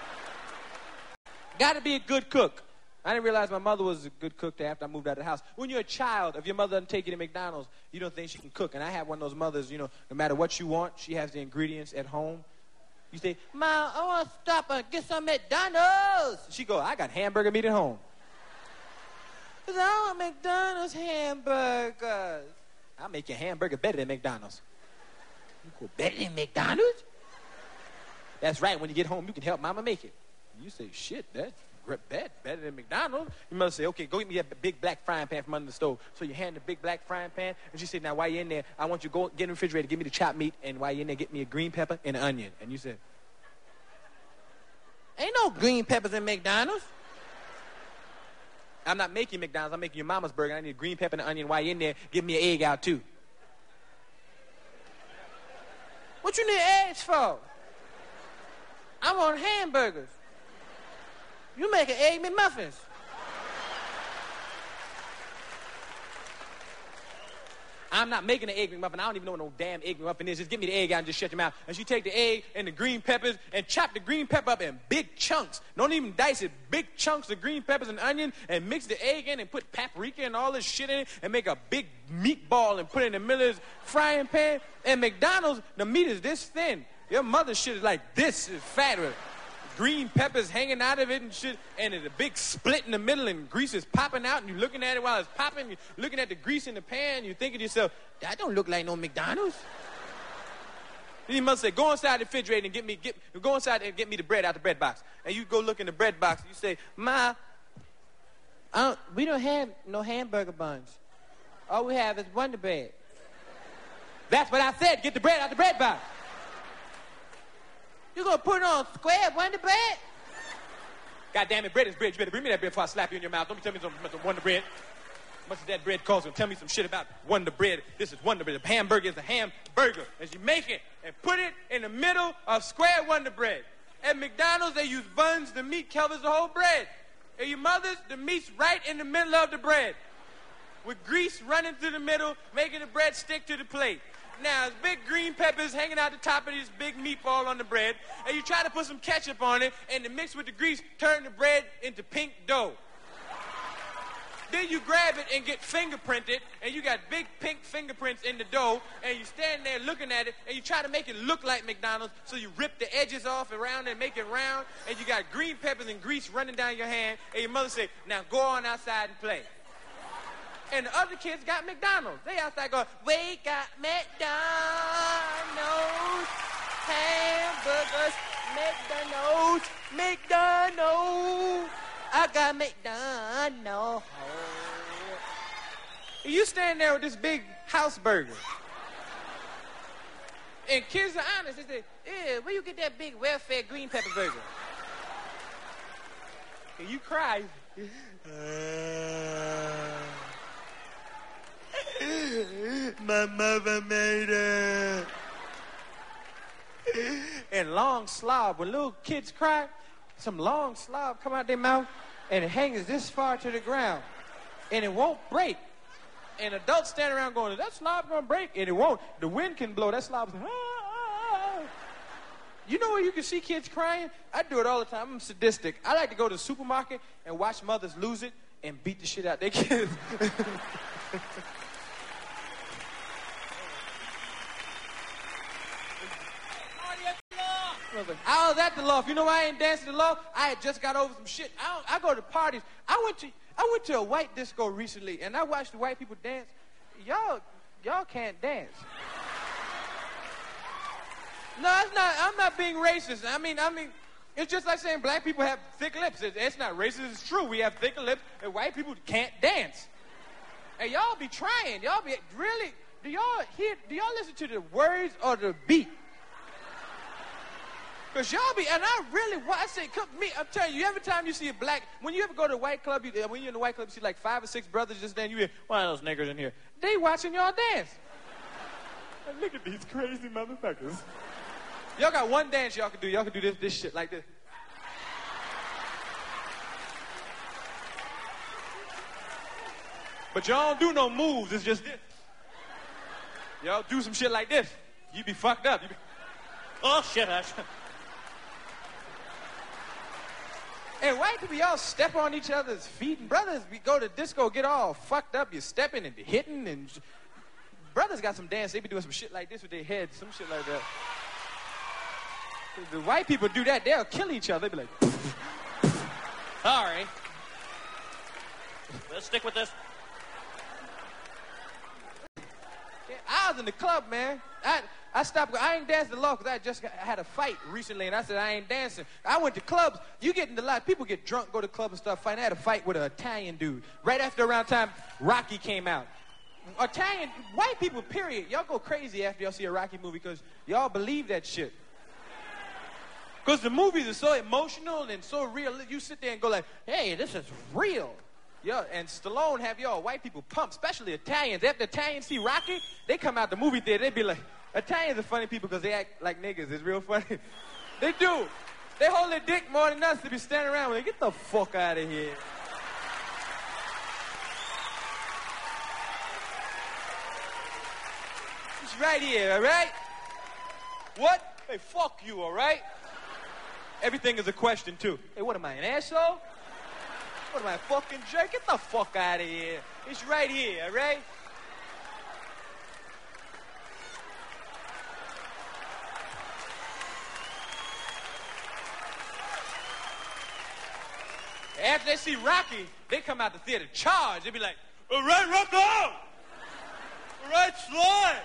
Gotta be a good cook. I didn't realize my mother was a good cook till after I moved out of the house. When you're a child, if your mother doesn't take you to McDonald's, you don't think she can cook. And I have one of those mothers, you know, no matter what you want, she has the ingredients at home. You say, Mom, I want to stop and get some McDonald's. She go, I got hamburger meat at home. I said, I want McDonald's hamburgers. I'll make your hamburger better than McDonald's. You go, better than McDonald's? That's right. When you get home, you can help Mama make it. You say, shit, that's better, better than McDonald's. Your mother say, okay, go get me a big black frying pan from under the stove. So you hand the big black frying pan, and she said, now while you're in there, I want you to go get in the refrigerator, give me the chopped meat, and while you're in there, get me a green pepper and an onion. And you said, ain't no green peppers in McDonald's. I'm not making McDonald's. I'm making your mama's burger. I need a green pepper and an onion. While you're in there, give me an egg out, too. What you need eggs for? I want hamburgers. You make an egg McMuffins. I'm not making an egg McMuffin. I don't even know what no damn egg McMuffin is. Just get me the egg out and just shut your mouth. And she take the egg and the green peppers and chop the green pepper up in big chunks. Don't even dice it. Big chunks of green peppers and onion and mix the egg in and put paprika and all this shit in it and make a big meatball and put it in the middle of this frying pan. And McDonald's, the meat is this thin. Your mother's shit is like this. It's fat with green peppers hanging out of it and shit, and there's a big split in the middle, and grease is popping out, and you're looking at it while it's popping, you're looking at the grease in the pan, you're thinking to yourself, that don't look like no McDonald's. Then your mother say, go inside the refrigerator and get me, get, go inside and get me the bread out the bread box. And you go look in the bread box, and you say, Ma, I don't, we don't have no hamburger buns. All we have is Wonder Bread. That's what I said, get the bread out the bread box. You gonna put it on square Wonder Bread? God damn it, bread is bread. You better bring me that bread before I slap you in your mouth. Don't be telling me some, some Wonder Bread. How much of that bread costs? Tell me some shit about Wonder Bread. This is Wonder Bread. The hamburger is a hamburger. As you make it and put it in the middle of square Wonder Bread. At McDonald's, they use buns. The meat covers the whole bread. At your mother's, the meat's right in the middle of the bread. With grease running through the middle, making the bread stick to the plate. Now, it's big green peppers hanging out the top of this big meatball on the bread, and you try to put some ketchup on it, and to mix with the grease, turn the bread into pink dough. Then you grab it and get fingerprinted, and you got big pink fingerprints in the dough, and you stand there looking at it, and you try to make it look like McDonald's, so you rip the edges off around and make it round, and you got green peppers and grease running down your hand, and your mother say, now go on outside and play. And the other kids got McDonald's. They outside going, we got McDonald's, hamburgers, McDonald's, McDonald's. I got McDonald's. You stand there with this big house burger. And kids are honest. They say, yeah, where you get that big welfare green pepper burger? And you cry. Uh... My mother made it. And long slob. When little kids cry, some long slob come out their mouth and it hangs this far to the ground. And it won't break. And adults stand around going, is that slob gonna break? And it won't. The wind can blow. That slob's like, ah. You know where you can see kids crying? I do it all the time. I'm sadistic. I like to go to the supermarket and watch mothers lose it and beat the shit out their kids. I was at the loft. You know why I ain't dancing the loft? I had just got over some shit. I, don't, I go to parties. I went to I went to a white disco recently, and I watched the white people dance. Y'all, y'all can't dance. No, it's not. I'm not being racist. I mean, I mean, it's just like saying black people have thick lips. It, it's not racist. It's true. We have thicker lips, and white people can't dance. And y'all be trying. Y'all be really. Do y'all hear? Do y'all listen to the words or the beat? Because y'all be, and I really, I say, come, me, I'm telling you, every time you see a black, when you ever go to a white club, you, when you're in the white club, you see like five or six brothers just then, you hear, one of those niggers in here. They watching y'all dance. And look at these crazy motherfuckers. Y'all got one dance y'all can do. Y'all can do this, this shit like this. But y'all don't do no moves, it's just this. Y'all do some shit like this. You be fucked up. You be, oh, shit, I shit. And white people, y'all step on each other's feet. And brothers, we go to disco, get all fucked up. You're stepping and hitting. And brothers got some dance. They be doing some shit like this with their heads, some shit like that. The white people do that, they'll kill each other. They be like, all right. Let's stick with this. I was in the club, man. I I stopped. I ain't dancing the law because I just got, I had a fight recently, and I said I ain't dancing. I went to clubs. You get in the lot. People get drunk, go to clubs and stuff. Fighting. I had a fight with an Italian dude right after around time Rocky came out. Italian white people, period. Y'all go crazy after y'all see a Rocky movie because y'all believe that shit. Because the movies are so emotional and so real. You sit there and go like, hey, this is real. Yeah, and Stallone have y'all white people pumped, especially Italians. After Italians see Rocky, they come out the movie theater, they be like, Italians are funny people because they act like niggas. It's real funny. They do. They hold their dick more than us to be standing around with. Get the fuck out of here. It's right here, all right? What? Hey, fuck you, all right? Everything is a question, too. Hey, what am I, an asshole? What am I, a fucking jerk? Get the fuck out of here. It's right here, all right? After they see Rocky, they come out the theater charged. They be like, all right, Rocco! All right, Sly!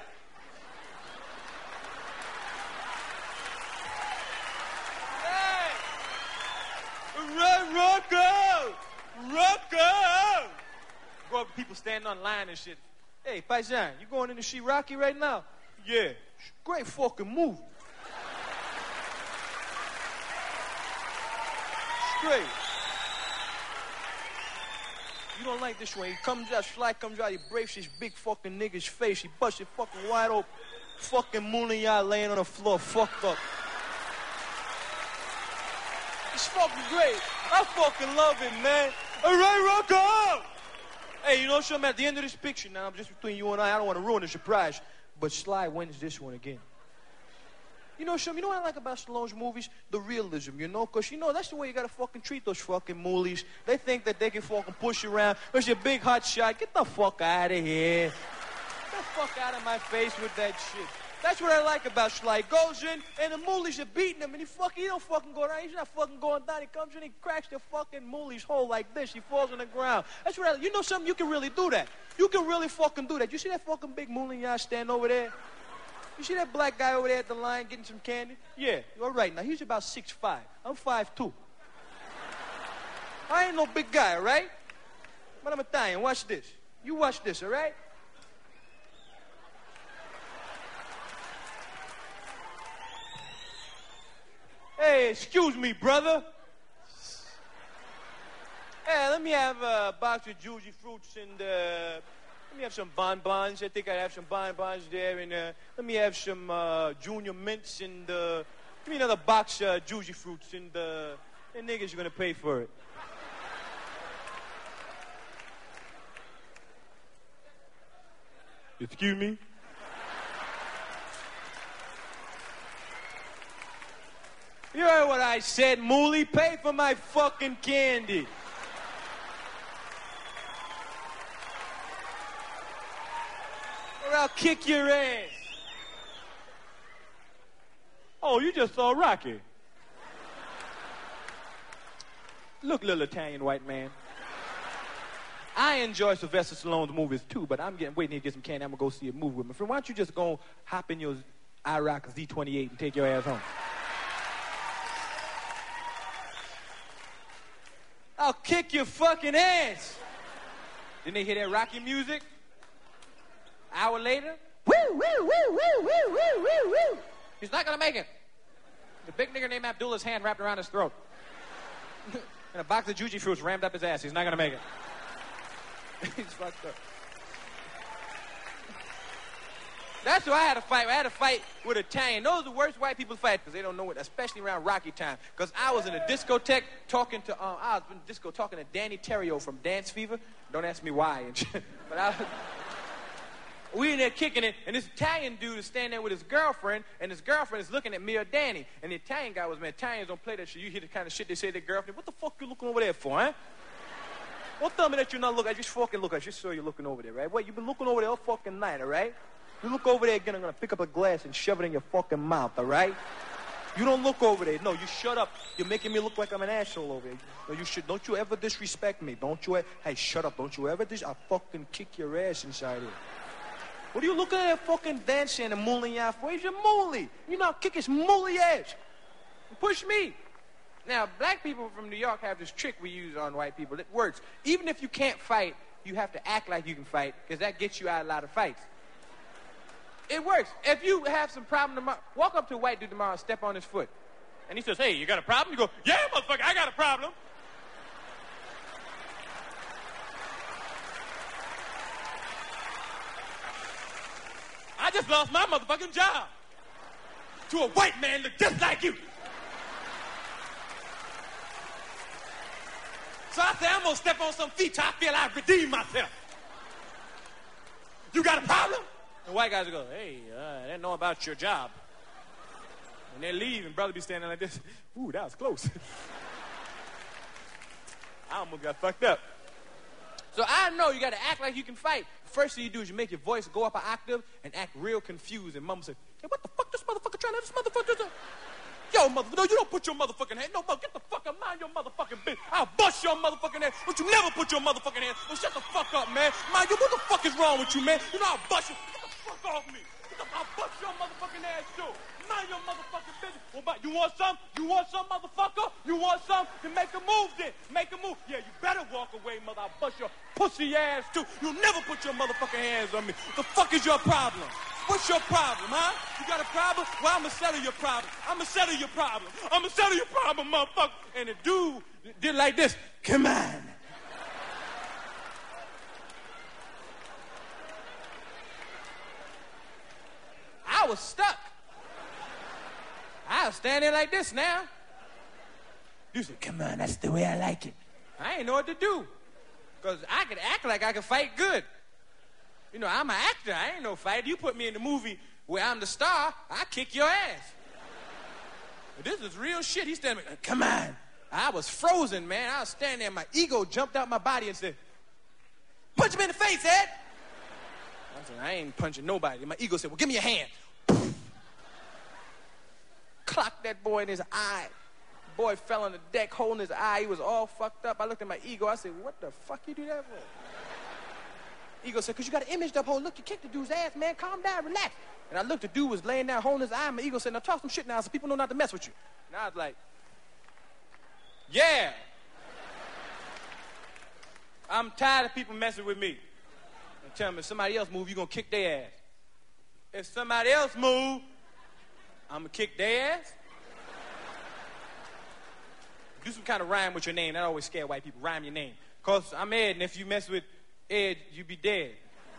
Hey! All right, Rocco! Rocco! Go up to people standing on line and shit. Hey, Paisan, you going in to see Rocky right now? Yeah. Great fucking movie. Straight. You don't like this one. He comes out, Sly comes out, he breaks his big fucking nigga's face. He busts it fucking wide open. Fucking Moonlight laying on the floor, fucked up. It's fucking great. I fucking love it, man. All right, Rocco! Hey, you know something? At the end of this picture, now I'm just between you and I. I don't want to ruin the surprise, but Sly wins this one again. You know something? You know what I like about Stallone's movies? The realism, you know? Because, you know, that's the way you got to fucking treat those fucking moolies. They think that they can fucking push you around. There's your big hot shot. Get the fuck out of here. Get the fuck out of my face with that shit. That's what I like about Sly. He goes in, and the moolies are beating him, and he fucking, he don't fucking go down. He's not fucking going down. He comes in, he cracks the fucking moolie's hole like this. He falls on the ground. That's what I like. You know something? You can really do that. You can really fucking do that. You see that fucking big moolie guy standing over there? You see that black guy over there at the line getting some candy? Yeah, all right. Now, he's about six five. I'm five two. I ain't no big guy, all right? But I'm Italian. Watch this. You watch this, all right? Hey, excuse me, brother. Hey, let me have a box of juicy fruits and, uh... let me have some bonbons. I think I have some bonbons there. And uh, let me have some uh, junior mints and uh, give me another box of uh, juicy fruits. And uh, the niggas are going to pay for it. Excuse me? You heard what I said, Moolie? Pay for my fucking candy. Or I'll kick your ass. Oh, you just saw Rocky. Look, little Italian white man. I enjoy Sylvester Stallone's movies too, but I'm getting waiting here to get some candy. I'm gonna go see a movie with my friend. Why don't you just go hop in your I ROC Z twenty-eight and take your ass home? I'll kick your fucking ass. Didn't they hear that Rocky music? Hour later, woo, woo, woo, woo, woo, woo, woo, woo. He's not gonna make it. The big nigger named Abdullah's hand wrapped around his throat. And a box of juicy fruits rammed up his ass. He's not gonna make it. He's fucked up. That's who I had to fight. I had to fight with Italian. Those are the worst white people to fight because they don't know it, especially around Rocky time. Because I was in a discotheque talking to, um, I was in a disco talking to Danny Terrio from Dance Fever. Don't ask me why and shit. But I we in there kicking it, and this Italian dude is standing there with his girlfriend, and his girlfriend is looking at me or Danny. And the Italian guy was, man, Italians don't play that shit. You hear the kind of shit they say to their girlfriend. What the fuck you looking over there for, huh? Don't tell me that you're not looking. I just fucking look. I just saw you looking over there, right? What, you've been looking over there all fucking night, all right? You look over there again, I'm going to pick up a glass and shove it in your fucking mouth, all right? You don't look over there. No, you shut up. You're making me look like I'm an asshole over there. No, you should. Don't you ever disrespect me. Don't you ever. Hey, shut up. Don't you ever dis... I'll fucking kick your ass inside here. What are you looking at that fucking dancing and mooling out for? He's a moolie. You know, kick his moolie ass. Push me. Now, black people from New York have this trick we use on white people. It works. Even if you can't fight, you have to act like you can fight, because that gets you out of a lot of fights. It works. If you have some problem tomorrow, walk up to a white dude tomorrow and step on his foot. And he says, hey, you got a problem? You go, yeah, motherfucker, I got a problem. I just lost my motherfucking job to a white man that look just like you. So I say, I'm going to step on some feet till I feel I redeem myself. You got a problem? The white guys go, hey, uh, I didn't know about your job. And they leave, and brother be standing like this. Ooh, that was close. I almost got fucked up. So I know you got to act like you can fight. First thing you do is you make your voice go up an octave and act real confused. And mama said, hey, what the fuck this motherfucker trying to have this motherfucker? Yo, mother, no, you don't put your motherfucking hand. No, get the fuck up, mind your motherfucking bitch. I'll bust your motherfucking hand. Don't you never put your motherfucking hand. Well, shut the fuck up, man. Mind you, what the fuck is wrong with you, man? You know I'll bust you. Get the fuck off me. I'll bust your motherfucking ass too. Mind your motherfucking business. Well, but you want some? You want some, motherfucker? You want some? Then make a move then. Make a move. Yeah, you better walk away, mother. I'll bust your pussy ass too. You'll never put your motherfucking hands on me. What the fuck is your problem? What's your problem, huh? You got a problem? Well, I'm gonna settle your problem. I'm gonna settle your problem. I'm gonna settle your problem, motherfucker. And the dude did like this. Come on. I was stuck. I was standing like this now. You said, come on, that's the way I like it. I ain't know what to do. Because I could act like I could fight good. You know, I'm an actor. I ain't no fighter. You put me in the movie where I'm the star, I kick your ass. But this is real shit. He's standing there, come on. I was frozen, man. I was standing there. My ego jumped out my body and said, punch him in the face, Ed. I said, I ain't punching nobody. My ego said, well, give me your hand. Clocked that boy in his eye. The boy fell on the deck, holding his eye. He was all fucked up. I looked at my ego. I said, what the fuck you do that for? Ego said, because you got an image to uphold. Look, you kicked the dude's ass, man. Calm down, relax. And I looked, the dude was laying down, holding his eye. My ego said, now talk some shit now so people know not to mess with you. And I was like, yeah. I'm tired of people messing with me. And tell me, if somebody else move, you're going to kick their ass. If somebody else move, I'm going to kick their ass. Do some kind of rhyme with your name. That always scare white people. Rhyme your name. Because I'm Ed, and if you mess with Ed, you be dead.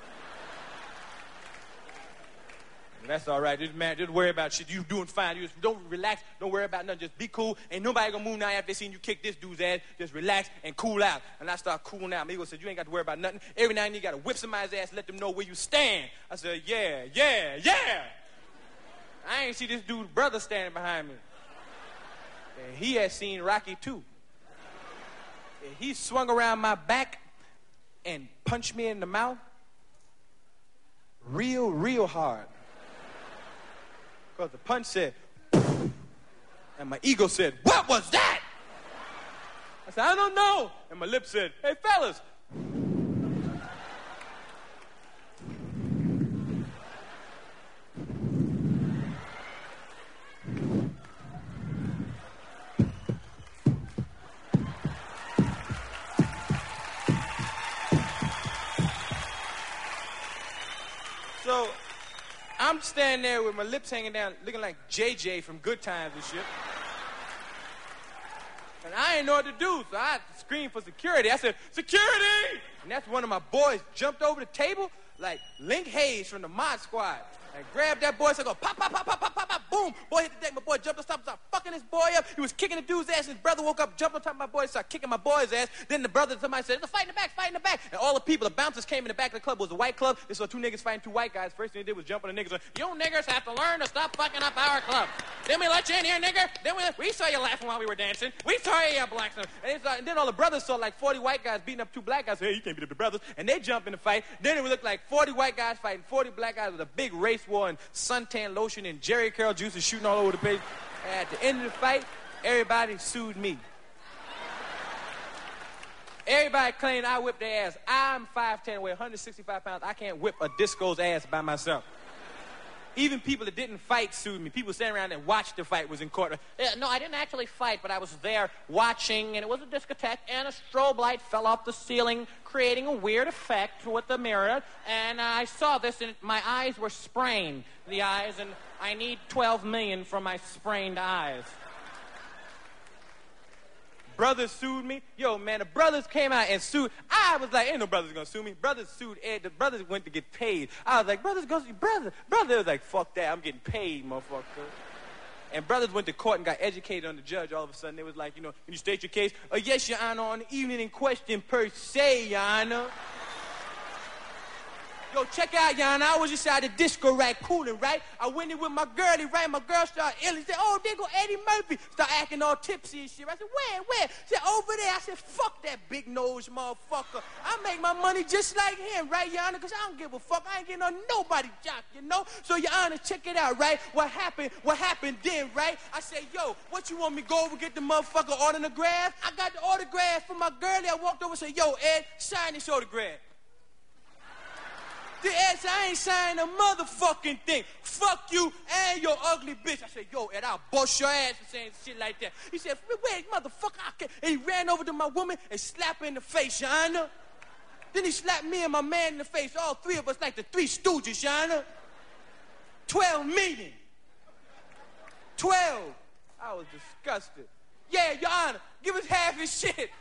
That's all right. Just, man, just worry about shit. You doing fine. You just don't relax. Don't worry about nothing. Just be cool. Ain't nobody gonna move now after they seen you kick this dude's ass. Just relax and cool out. And I start cooling out. My ego said, you ain't got to worry about nothing. Every now and then you got to whip somebody's ass and let them know where you stand. I said, yeah, yeah, yeah. I ain't see this dude's brother standing behind me. And he had seen Rocky too. And he swung around my back and punched me in the mouth real, real hard. Because the punch said, and my ego said, what was that? I said, I don't know. And my lips said, hey, fellas. So I'm standing there with my lips hanging down, looking like J J from Good Times and shit. And I didn't know what to do, so I screamed for security. I said, security! And that's when one of my boys jumped over the table like Link Hayes from the Mod Squad and grabbed that boy, so I go pop, pop, pop, pop, pop, pop, pop, boom. Boy hit the deck, my boy jumped on top, started fucking his boy up. He was kicking the dude's ass, his brother woke up, jumped on top of my boy, started kicking my boy's ass. Then the brother, somebody said, there's a fight in the back, fight in the back. And all the people, the bouncers came in the back of the club. It was a white club. They saw two niggas fighting two white guys. First thing they did was jump on the niggas. Like, you niggers have to learn to stop fucking up our club. Then we let you in here, nigger. Then we, we saw you laughing while we were dancing. We saw you, you blacks. And, uh, and then all the brothers saw like forty white guys beating up two black guys. Hey, you can't beat up the brothers. And they jump in the fight. Then it would look like forty white guys fighting forty black guys with a big race war and suntan lotion and Jerry Curl juices shooting all over the place. And at the end of the fight, everybody sued me. Everybody claimed I whipped their ass. I'm five ten, weigh one hundred sixty-five pounds. I can't whip a disco's ass by myself. Even people that didn't fight sued me. People standing around and watched the fight was in court. Yeah, no, I didn't actually fight, but I was there watching, and it was a discotheque, and a strobe light fell off the ceiling, creating a weird effect with the mirror, and uh, I saw this, and my eyes were sprained, the eyes, and I need twelve million for my sprained eyes. Brothers sued me. Yo, man, the brothers came out and sued. I was like, ain't no brothers gonna sue me. Brothers sued Ed. The brothers went to get paid. I was like, brothers go sue brother. Brother was like, fuck that. I'm getting paid, motherfucker. And brothers went to court and got educated on the judge. All of a sudden, they was like, you know, can you state your case? Oh, yes, Your Honor, on the evening in question per se, Your Honor. Yo, check out, Yana. I was inside the disco rack cooling, right? I went in with my girlie, right? My girl started ill. He said, oh, there go Eddie Murphy. Start acting all tipsy and shit. I said, where, where? She said, over there. I said, fuck that big nose motherfucker. I make my money just like him, right, Yana? Because I don't give a fuck. I ain't getting on nobody jock, you know? So, Your Honor, check it out, right? What happened, what happened then, right? I said, yo, what you want me to go over get the motherfucker autograph? I got the autograph from my girlie. I walked over and said, yo, Ed, sign this autograph. The Ed said, I ain't signing a motherfucking thing. Fuck you and your ugly bitch. I said, yo, Ed, I'll bust your ass for saying shit like that. He said, wait, motherfucker, I can't. And he ran over to my woman and slapped her in the face, Your Honor. Then he slapped me and my man in the face, all three of us like the Three Stooges, Your Honor. Twelve meeting. Twelve. I was disgusted. Yeah, Your Honor, give us half his shit.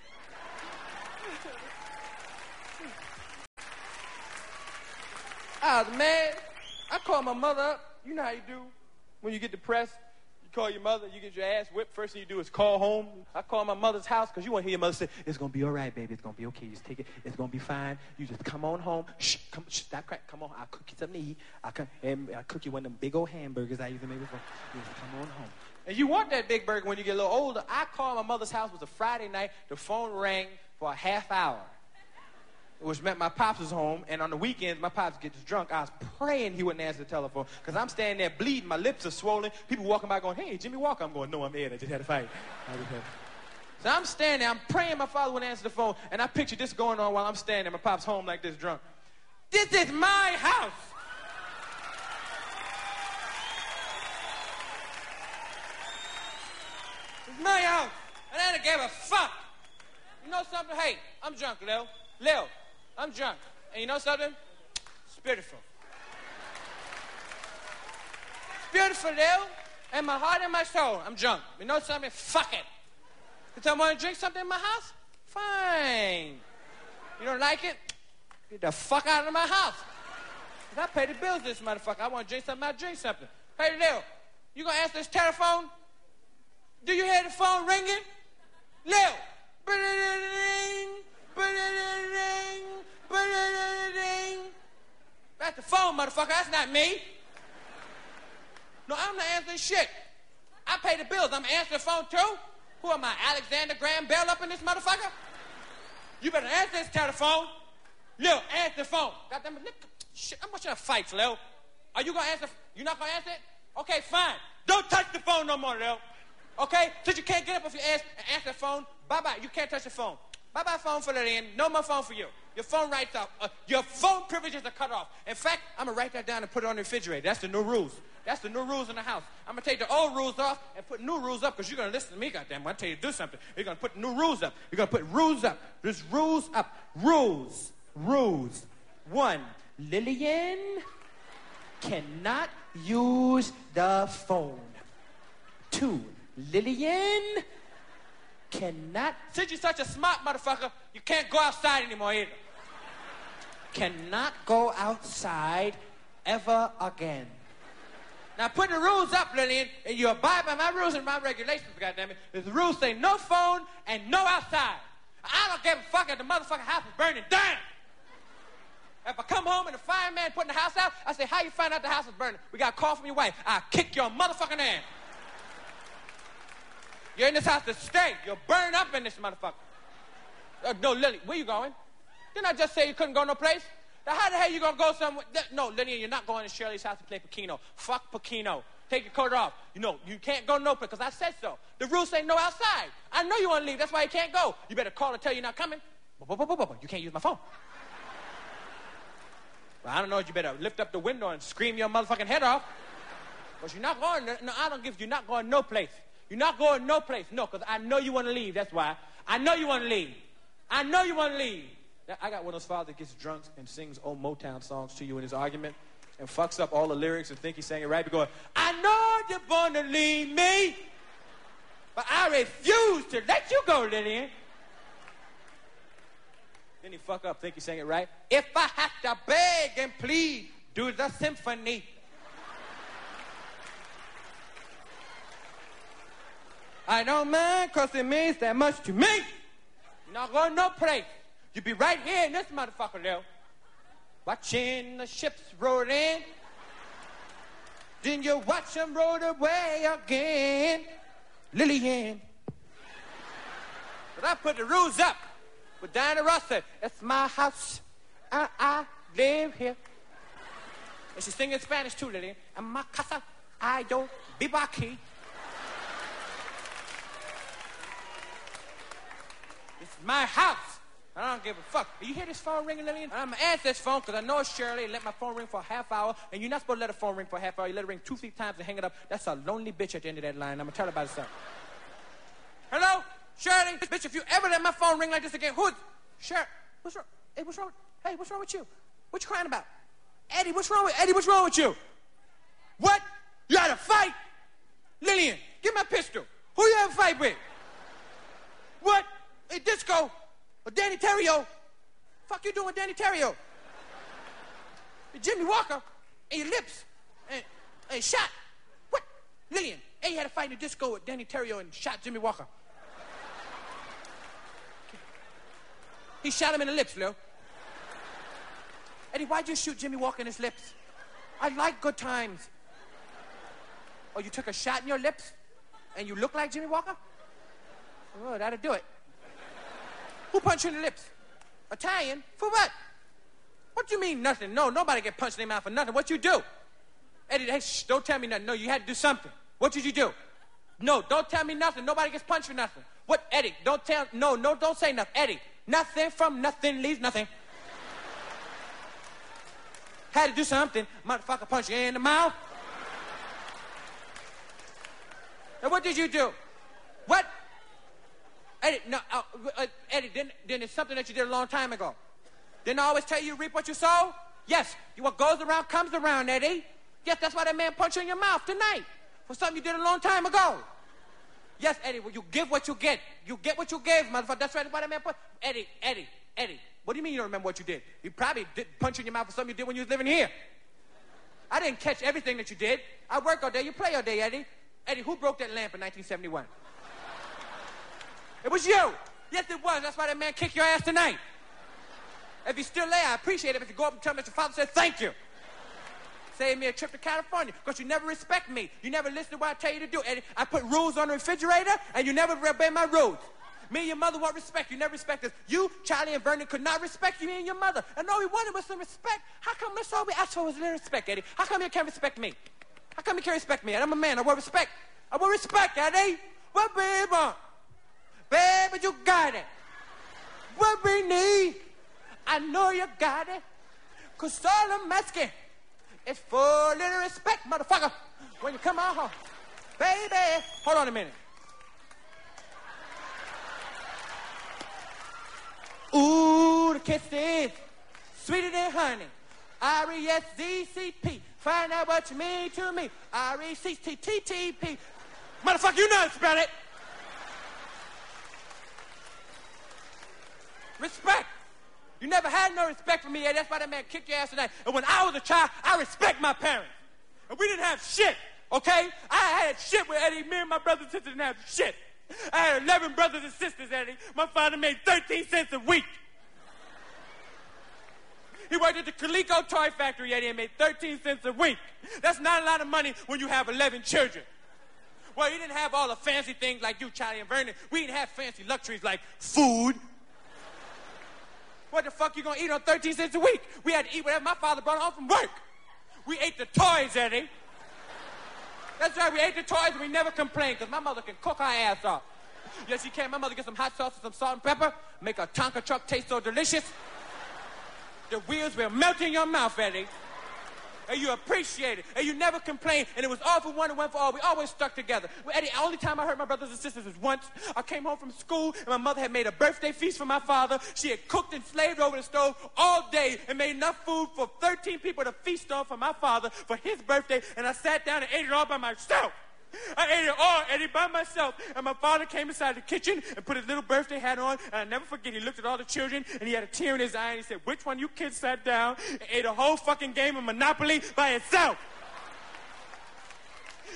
I was mad. I called my mother up. You know how you do when you get depressed. You call your mother, you get your ass whipped. First thing you do is call home. I call my mother's house because you want to hear your mother say, it's going to be all right, baby. It's going to be okay. Just take it. It's going to be fine. You just come on home. Shh, come, shh, stop crying. Come on. I'll cook you something to eat. I'll, come, and I'll cook you one of them big old hamburgers I used to make before. You just come on home. And you want that big burger when you get a little older. I called my mother's house. It was a Friday night. The phone rang for a half hour. Which meant my pops was home, and on the weekends, my pops gets drunk. I was praying he wouldn't answer the telephone, because I'm standing there bleeding. My lips are swollen. People walking by going, hey, Jimmy Walker. I'm going, no, I'm Ed. I just had a fight. I just had... So I'm standing there. I'm praying my father wouldn't answer the phone, and I picture this going on while I'm standing there. My pop's home like this drunk. This is my house. It's my house, and I didn't give a fuck. You know something? Hey, I'm drunk, Lil. Lil. I'm drunk. And you know something? It's beautiful. It's beautiful, Lil. And my heart and my soul. I'm drunk. You know something? Fuck it. You tell me want to drink something in my house? Fine. You don't like it? Get the fuck out of my house. If I pay the bills this motherfucker, I want to drink something, I'll drink something. Hey, Lil, you gonna answer this telephone? Do you hear the phone ringing? Lil. That's the phone, motherfucker. That's not me. No, I'm not answering shit. I pay the bills. I'm answering the phone too. Who am I, Alexander Graham Bell up in this motherfucker? You better answer this telephone. Lil, answer the phone. Goddamn it, shit, I'm watching a fight, Lil. Are you gonna answer? You not gonna answer it? Okay, fine. Don't touch the phone no more, Lil. Okay? Since you can't get up off your ass and answer the phone, bye-bye. You can't touch the phone. Bye-bye phone for Lillian. No more phone for you. Your phone rights out. Uh, your phone privileges are cut off. In fact, I'm going to write that down and put it on the refrigerator. That's the new rules. That's the new rules in the house. I'm going to take the old rules off and put new rules up because you're going to listen to me, goddamn. When I tell you to do something, you're going to put new rules up. You're going to put rules up. There's rules up. Rules. Rules. One, Lillian cannot use the phone. Two, Lillian cannot, since you're such a smart motherfucker, you can't go outside anymore either. Cannot go outside ever again. Now put the rules up, Lillian, and you abide by my rules and my regulations, goddammit. The rules say no phone and no outside. I don't give a fuck if the motherfucking house is burning down. If I come home and the fireman putting the house out, I say, how you find out the house is burning? We got a call from your wife. I'll kick your motherfucking ass. You're in this house to stay. You'll burn up in this motherfucker. Uh, no, Lily, where you going? Didn't I just say you couldn't go no place? Now, how the hell you gonna go somewhere? No, Lillian, you're not going to Shirley's house to play Pacino. Fuck Pacino. Take your coat off. You know, you can't go no place because I said so. The rules say no outside. I know you want to leave. That's why you can't go. You better call and tell you're not coming. You can't use my phone. Well, I don't know. You better lift up the window and scream your motherfucking head off. Because you're not going. No, I don't give. You're not going no place. You're not going no place. No, because I know you want to leave. That's why. I know you want to leave. I know you want to leave. I got one of those fathers that gets drunk and sings old Motown songs to you in his argument and fucks up all the lyrics and think he's saying it right. But going, I know you're going to leave me, but I refuse to let you go, Lillian. Then he fuck up, think he's saying it right. If I have to beg and plead, do the symphony. I don't mind because it means that much to me. You're not going no place. You be right here in this motherfucker, Lil. watching the ships roll in. Then you watch them roll away again. Lillian. But I put the rules up with Diana Ross said, it's my house and I live here. And she's singing in Spanish too, Lillian. And my casa, I yo vivo aquí. It's my house. I don't give a fuck. You hear this phone ringing, Lillian? I'm gonna answer this phone because I know it's Shirley and let my phone ring for a half hour. And you're not supposed to let a phone ring for a half hour. You let it ring two, three times and hang it up. That's a lonely bitch at the end of that line. I'm gonna tell her about herself. Hello? Shirley? Bitch, if you ever let my phone ring like this again, who's... Shirley? What's wrong? Hey, what's wrong? Hey, what's wrong with you? What you crying about? Eddie, what's wrong with... Eddie, what's wrong with you? What? You had a fight? Lillian, give me my pistol. Who you have a fight with? What? Hey, Disco? Or Danny Terrio? Fuck you doing with Danny Terrio? Jimmy Walker and your lips and, and shot. What? Lillian, Eddie had a fight in the disco with Danny Terrio and shot Jimmy Walker. He shot him in the lips, Lil. Eddie, why'd you shoot Jimmy Walker in his lips? I like good times. Oh, you took a shot in your lips and you look like Jimmy Walker? Oh, that'll do it. Who punched you in the lips? Italian? For what? What do you mean nothing? No, nobody get punched in their mouth for nothing. What you do? Eddie, hey, shh, don't tell me nothing. No, you had to do something. What did you do? No, don't tell me nothing. Nobody gets punched for nothing. What, Eddie? Don't tell, no, no, don't say nothing. Eddie, nothing from nothing leaves nothing. Had to do something. Motherfucker punch you in the mouth. And what did you do? What? Eddie, no, uh, uh, Eddie, then, then it's something that you did a long time ago. Didn't I always tell you you reap what you sow? Yes, what goes around comes around, Eddie. Yes, that's why that man punched you in your mouth tonight. For something you did a long time ago. Yes, Eddie, well, you give what you get. You get what you give, motherfucker. That's right, that's why that man punched. Eddie, Eddie, Eddie, what do you mean you don't remember what you did? You probably did punch you in your mouth for something you did when you was living here. I didn't catch everything that you did. I work all day, you play all day, Eddie. Eddie, who broke that lamp in nineteen seventy-one? It was you. Yes, it was. That's why that man kicked your ass tonight. If you're still there, I appreciate it. If you go up and tell me that your father said thank you. Save me a trip to California, because you never respect me. You never listen to what I tell you to do, Eddie. I put rules on the refrigerator, and you never obey my rules. Me and your mother won't respect you. Never respect us. You, Charlie, and Vernon could not respect you, me and your mother. And all we wanted was some respect. How come that's all we asked for was a little respect, Eddie? How come you can't respect me? How come you can't respect me? I'm a man. I want respect. I want respect, Eddie. What we want? Baby, you got it. What we need, I know you got it. Cause all I'm asking is for a little respect, motherfucker. When you come out home. Baby, hold on a minute. Ooh, the kisses, sweeter than honey. R E S Z C P, find out what you mean to me. R E C T T T P. Motherfucker, you know how to spell it. Respect. You never had no respect for me, Eddie. That's why that man kicked your ass tonight. And when I was a child, I respect my parents. And we didn't have shit, okay? I had shit with Eddie. Me and my brothers and sisters didn't have shit. I had eleven brothers and sisters, Eddie. My father made thirteen cents a week. He worked at the Coleco Toy Factory, Eddie, and made thirteen cents a week. That's not a lot of money when you have eleven children. Well, he didn't have all the fancy things like you, Charlie and Vernon. We didn't have fancy luxuries like food. What the fuck you gonna eat on thirteen cents a week? We had to eat whatever my father brought home from work. We ate the toys, Eddie. That's right, we ate the toys and we never complained because my mother can cook her ass off. Yes, she can. My mother get some hot sauce and some salt and pepper, make a Tonka truck taste so delicious. The wheels will melt in your mouth, Eddie. And you appreciate it. And you never complain. And it was all for one and one for all. We always stuck together. Well, Eddie, the only time I heard my brothers and sisters was once. I came home from school and my mother had made a birthday feast for my father. She had cooked and slaved over the stove all day and made enough food for thirteen people to feast on for my father for his birthday. And I sat down and ate it all by myself. I ate it all, Eddie, by myself. And my father came inside the kitchen and put his little birthday hat on. And I never forget, he looked at all the children and he had a tear in his eye and he said, which one of you kids sat down and ate a whole fucking game of Monopoly by itself?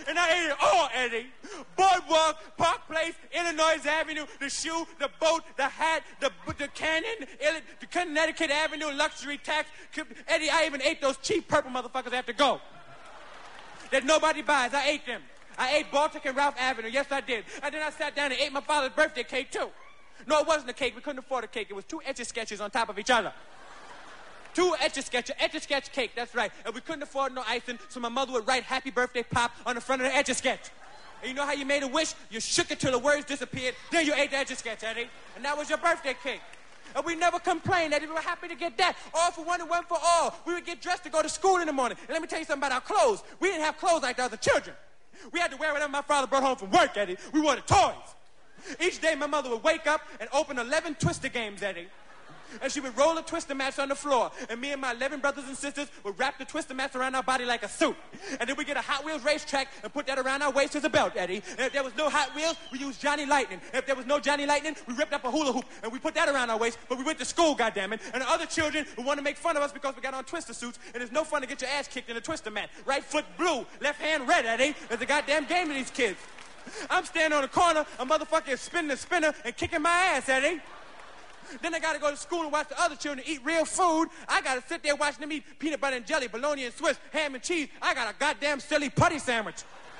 And I ate it all, Eddie. Boardwalk, Park Place, Illinois Avenue, the shoe, the boat, the hat, the the cannon, the Connecticut Avenue, luxury tax. Eddie, I even ate those cheap purple motherfuckers that have to go. That nobody buys. I ate them. I ate Baltic and Ralph Avenue. Yes, I did. And then I sat down and ate my father's birthday cake, too. No, it wasn't a cake. We couldn't afford a cake. It was two Etch-a-Sketches on top of each other. Two Etch-a-Sketch, Etch-a-Sketch cake, that's right. And we couldn't afford no icing, so my mother would write Happy Birthday Pop on the front of the Etch-a-Sketch. And you know how you made a wish? You shook it till the words disappeared, then you ate the Etch-a-Sketch, Eddie. And that was your birthday cake. And we never complained, Eddie. We were happy to get that. All for one and one for all. We would get dressed to go to school in the morning. And let me tell you something about our clothes. We didn't have clothes like the other children. We had to wear whatever my father brought home from work, Eddie. We wore the toys. Each day, my mother would wake up and open eleven Twister games, Eddie. And she would roll a Twister mats on the floor. And me and my eleven brothers and sisters would wrap the Twister mats around our body like a suit. And then we'd get a Hot Wheels racetrack and put that around our waist as a belt, Eddie. And if there was no Hot Wheels, we used Johnny Lightning. And if there was no Johnny Lightning, we ripped up a hula hoop and we put that around our waist. But we went to school, goddammit. And the other children would want to make fun of us because we got on Twister suits. And it's no fun to get your ass kicked in a Twister mat. Right foot blue, left hand red, Eddie. There's a goddamn game to these kids. I'm standing on the corner, a motherfucker is spinning the spinner and kicking my ass, Eddie. Then I gotta go to school and watch the other children eat real food. I gotta sit there watching them eat peanut butter and jelly, bologna and Swiss, ham and cheese. I got a goddamn silly putty sandwich.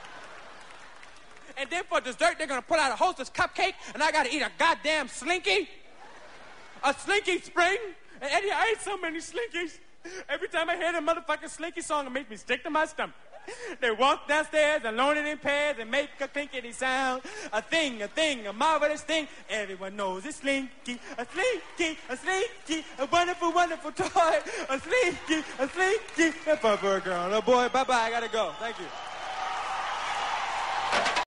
And then for dessert, they're gonna put out a Hostess cupcake, and I gotta eat a goddamn Slinky. A Slinky Spring. And Eddie, I ate so many Slinkies. Every time I hear the motherfucking Slinky song, it makes me stick to my stomach. They walk downstairs alone in pairs and make a clinkety sound. A thing, a thing, a marvelous thing. Everyone knows it's Slinky, a Slinky, a Slinky, a wonderful, wonderful toy. A Slinky, a Slinky, a for a girl, a boy. Bye-bye, I gotta go. Thank you.